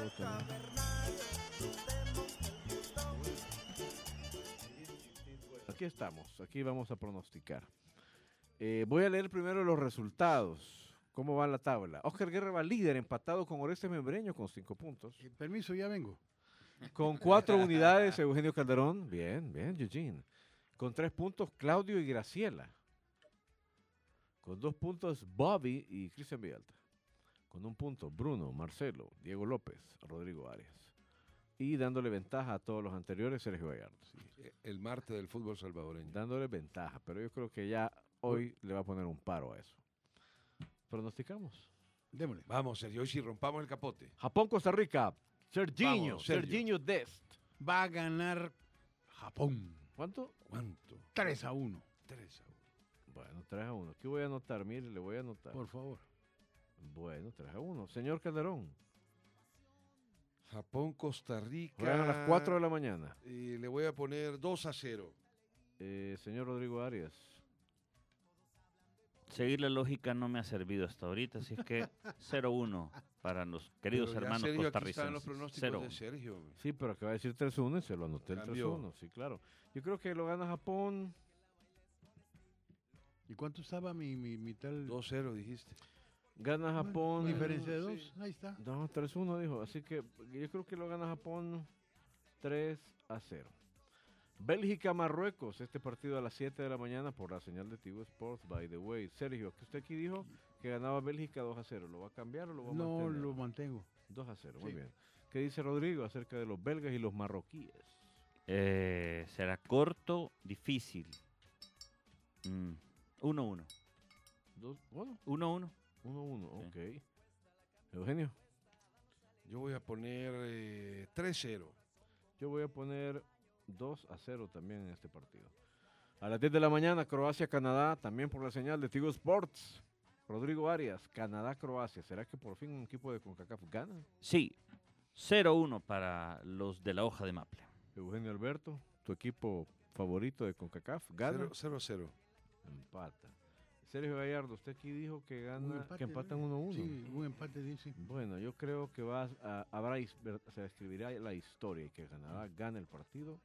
Aquí estamos, aquí vamos a pronosticar. Eh, voy a leer primero los resultados. ¿Cómo va la tabla? Oscar Guerra va líder, empatado con Orestes Membreño con cinco puntos. Eh, Permiso, ya vengo. Con cuatro unidades, Eugenio Calderón. Bien, bien, Eugene. Con tres puntos, Claudio y Graciela. Con dos puntos, Bobby y Cristian Villalta. Con un punto, Bruno, Marcelo, Diego López, Rodrigo Arias. Y dándole ventaja a todos los anteriores, Sergio Gallardo. Sí, El Marte del fútbol salvadoreño. dándole ventaja, pero yo creo que ya hoy le va a poner un paro a eso. Pronosticamos. Démosle. Vamos, Sergio, hoy si rompamos el capote. Japón, Costa Rica. Serginho, Vamos, Sergio. Serginho Dest. Va a ganar Japón. ¿Cuánto? ¿Cuánto? tres a uno. Tres a uno. Bueno, tres a uno. ¿Qué voy a anotar? Mire, le voy a anotar. Por favor. Bueno, tres a uno. Señor Calderón, Japón, Costa Rica. juegan a las cuatro de la mañana. Y le voy a poner dos a cero. Eh, señor Rodrigo Arias. Seguir la lógica no me ha servido hasta ahorita, así es que cero uno para los queridos Pero ya, hermanos Sergio, aquí están los costarricenses. pronósticos cero de uno. Sergio. Sí, pero acaba de decir tres uno y se lo anoté el tres Cambió. uno. Sí, claro. Yo creo que lo gana Japón. ¿Y cuánto estaba mi, mi, mi tal? dos cero dijiste. Gana Bueno, Japón. diferencia de dos. sí. Ahí está. No, tres uno dijo. Así que yo creo que lo gana Japón tres a cero. Bélgica, Marruecos. Este partido a las siete de la mañana por la señal de Tigo Sports, by the way. Sergio, que usted aquí dijo que ganaba Bélgica dos a cero. ¿Lo va a cambiar o lo va a No mantener? lo mantengo. dos a cero, muy Sí. bien. ¿Qué dice Rodrigo acerca de los belgas y los marroquíes? Eh, será corto, difícil. Mm, uno uno. Dos, bueno, uno uno. uno uno, Sí. ok. Eugenio. Yo voy a poner eh, tres cero. Yo voy a poner dos a cero también en este partido. A las diez de la mañana, Croacia-Canadá, también por la señal de Tigo Sports. Rodrigo Arias, Canadá-Croacia. ¿Será que por fin un equipo de CONCACAF gana? Sí, cero uno para los de la hoja de Maple. Eugenio Alberto, tu equipo favorito de CONCACAF, ¿gana? cero cero. Empata. Sergio Gallardo, usted aquí dijo que Un gana, empate, que empatan ¿no? uno uno. Sí, un empate dice. Bueno, yo creo que va a, habrá, is- ver- se escribirá la historia y que Canadá gane el partido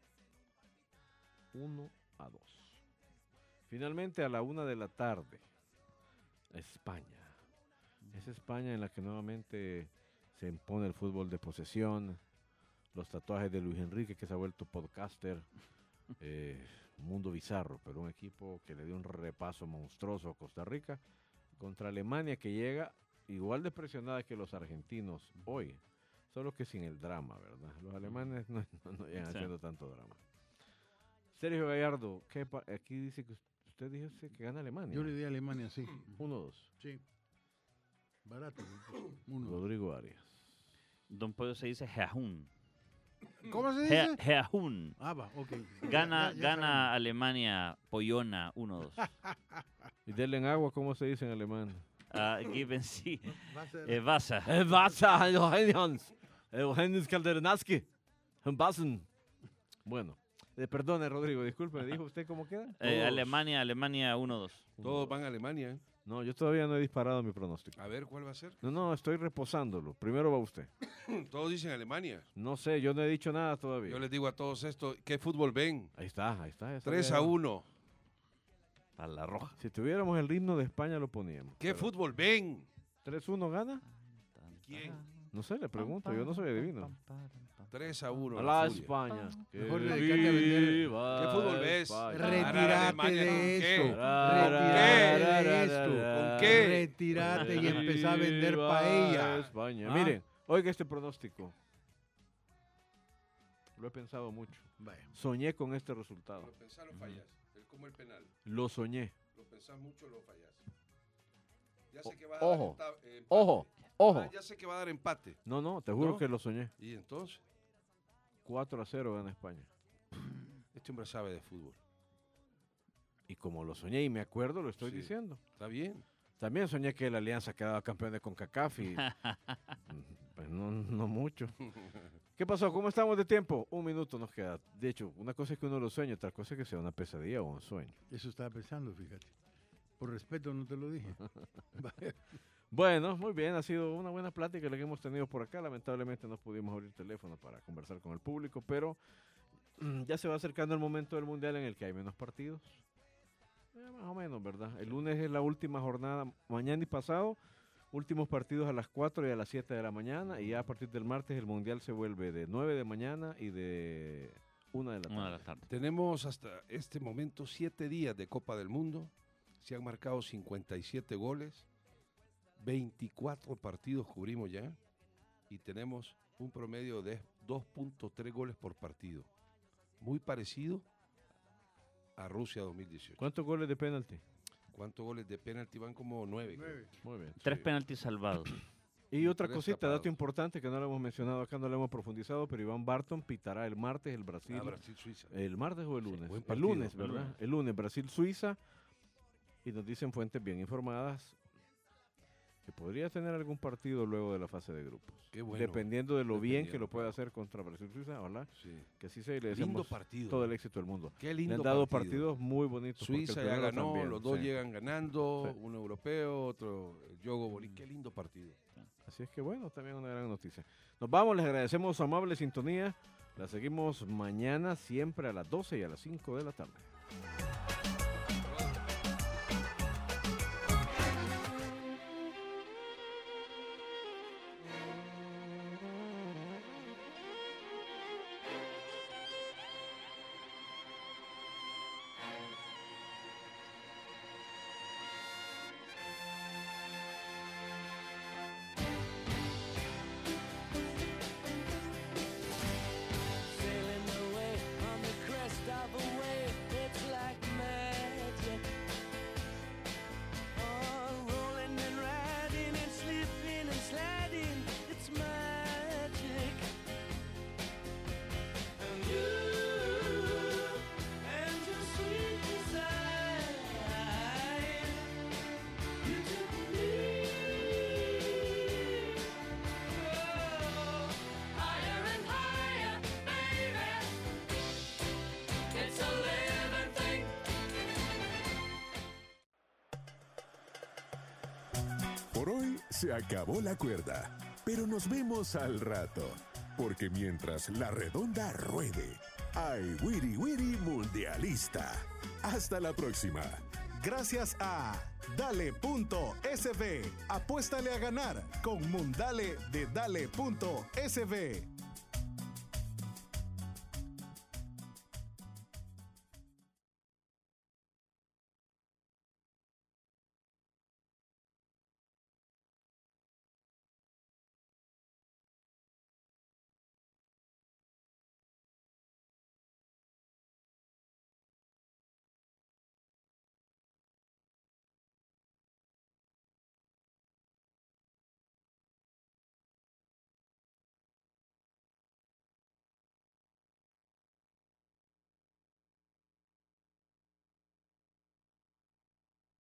uno a dos. Finalmente a la una de la tarde, España. Es España en la que nuevamente se impone el fútbol de posesión, los tatuajes de Luis Enrique, que se ha vuelto podcaster, eh, mundo bizarro, pero un equipo que le dio un repaso monstruoso a Costa Rica contra Alemania, que llega igual de presionada que los argentinos hoy, solo que sin el drama, ¿verdad? Los alemanes no, no, no llegan Sí. haciendo tanto drama. Sergio Gallardo, ¿qué pa- aquí dice que usted dice que gana Alemania. Yo le di a Alemania, sí. uno dos. Sí. Barato. Uno. Rodrigo Arias. Don Pollo se dice Heahun. ¿Cómo se Hea- dice? Heahun. Ah, va, ok. Gana, Ya- ya gana sabemos. Alemania Pollona uno dos. Y denle en agua, ¿cómo se dice en alemán? Ah, Given sí. Va a ser- Eh, Vasa. El Barça, Eugenio Eugenio Caldernaski. Bassen. Bueno, eh, perdone, Rodrigo, disculpe, ¿me dijo usted cómo queda? Eh, Todos. Alemania, Alemania uno dos. Todos van a Alemania. ¿eh? No, yo todavía no he disparado mi pronóstico. A ver, ¿cuál va a ser? No, no, estoy reposándolo. Primero va usted. Todos dicen Alemania. No sé, yo no he dicho nada todavía. Yo les digo a todos esto, ¿qué fútbol ven? Ahí está, ahí está. esa tres ya- a uno. A la roja. Si tuviéramos el himno de España lo poníamos. ¿Qué pero fútbol ven? tres uno gana. ¿Quién? No sé, le pregunto, yo no soy adivino. tres a uno. A la la Furia. España. que Mejor dedicarte a vender- viva ¿Qué fútbol ves? España. Retírate Alemania, de ¿con qué? esto. Ra, Retírate ra, de ra, esto. ra, ¿Con ra, qué? Retírate y empezá a vender Viva paella. España. ¿Ah? Miren, oiga este pronóstico. Lo he pensado mucho. Vaya. Soñé con este resultado. Lo pensás, lo fallas. Es como el penal. Lo soñé. Lo pensás mucho, lo fallas. Ya O- sé que va a ojo, dar enta- empate. Ojo, ojo. Ah, ya sé que va a dar empate. No, no, te juro ¿No? que lo soñé. Y entonces, cuatro a cero gana España. este hombre sabe de fútbol. Y como lo soñé y me acuerdo, lo estoy Sí. diciendo. Está bien. También soñé que la Alianza quedaba campeón de CONCACAF y pues no, no mucho. ¿Qué pasó? ¿Cómo estamos de tiempo? Un minuto nos queda. De hecho, una cosa es que uno lo sueña, otra cosa es que sea una pesadilla o un sueño. Eso estaba pensando, fíjate. Por respeto no te lo dije. Vaya. Bueno, muy bien, ha sido una buena plática la que hemos tenido por acá. Lamentablemente no pudimos abrir teléfono para conversar con el público, pero mm, ya se va acercando el momento del Mundial en el que hay menos partidos. Eh, más o menos, ¿verdad? El lunes es la última jornada, mañana y pasado, últimos partidos a las cuatro y a las siete de la mañana, y ya a partir del martes el Mundial se vuelve de nueve de mañana y de una de la tarde. Una de la tarde. Tenemos hasta este momento siete días de Copa del Mundo. Se han marcado cincuenta y siete goles. veinticuatro partidos cubrimos ya. Y tenemos un promedio de dos punto tres goles por partido. Muy parecido a Rusia dos mil dieciocho. ¿Cuántos goles de penalti? ¿Cuántos goles de penalti van? Como nueve. creo. Nueve. Muy bien. Tres Sí. penaltis salvados. Y otra Tres cosita, tapados. dato importante que no lo hemos mencionado acá, no lo hemos profundizado, pero Iván Barton pitará el martes el Brasil. Ah, Brasil-Suiza. ¿El martes o el Sí, lunes? buen el partido. lunes, El ¿verdad? lunes. El lunes, Brasil-Suiza. Y nos dicen fuentes bien informadas que podría tener algún partido luego de la fase de grupos. Qué bueno. Dependiendo de lo bien que Dependiendo. lo pueda hacer contra Brasil-Suiza, ojalá Sí. que así sea y le Lindo deseamos partido. todo el éxito del mundo. Qué Le lindo han dado partido. partidos muy bonitos. porque el Suiza ya primero ganó, también, los dos sí. llegan ganando, Sí. uno europeo, otro el Yogo Bolí. Qué lindo partido. Así es que bueno, también una gran noticia. Nos vamos, les agradecemos su amable sintonía. La seguimos mañana siempre a las doce y a las cinco de la tarde. Sailing away on the crest of a wave, it's like mad. Se acabó la cuerda, pero nos vemos al rato, porque mientras la redonda ruede, hay Wiri Wiri Mundialista. Hasta la próxima. Gracias a Dale.sb. Apuéstale a ganar con Mundale de Dale.sb.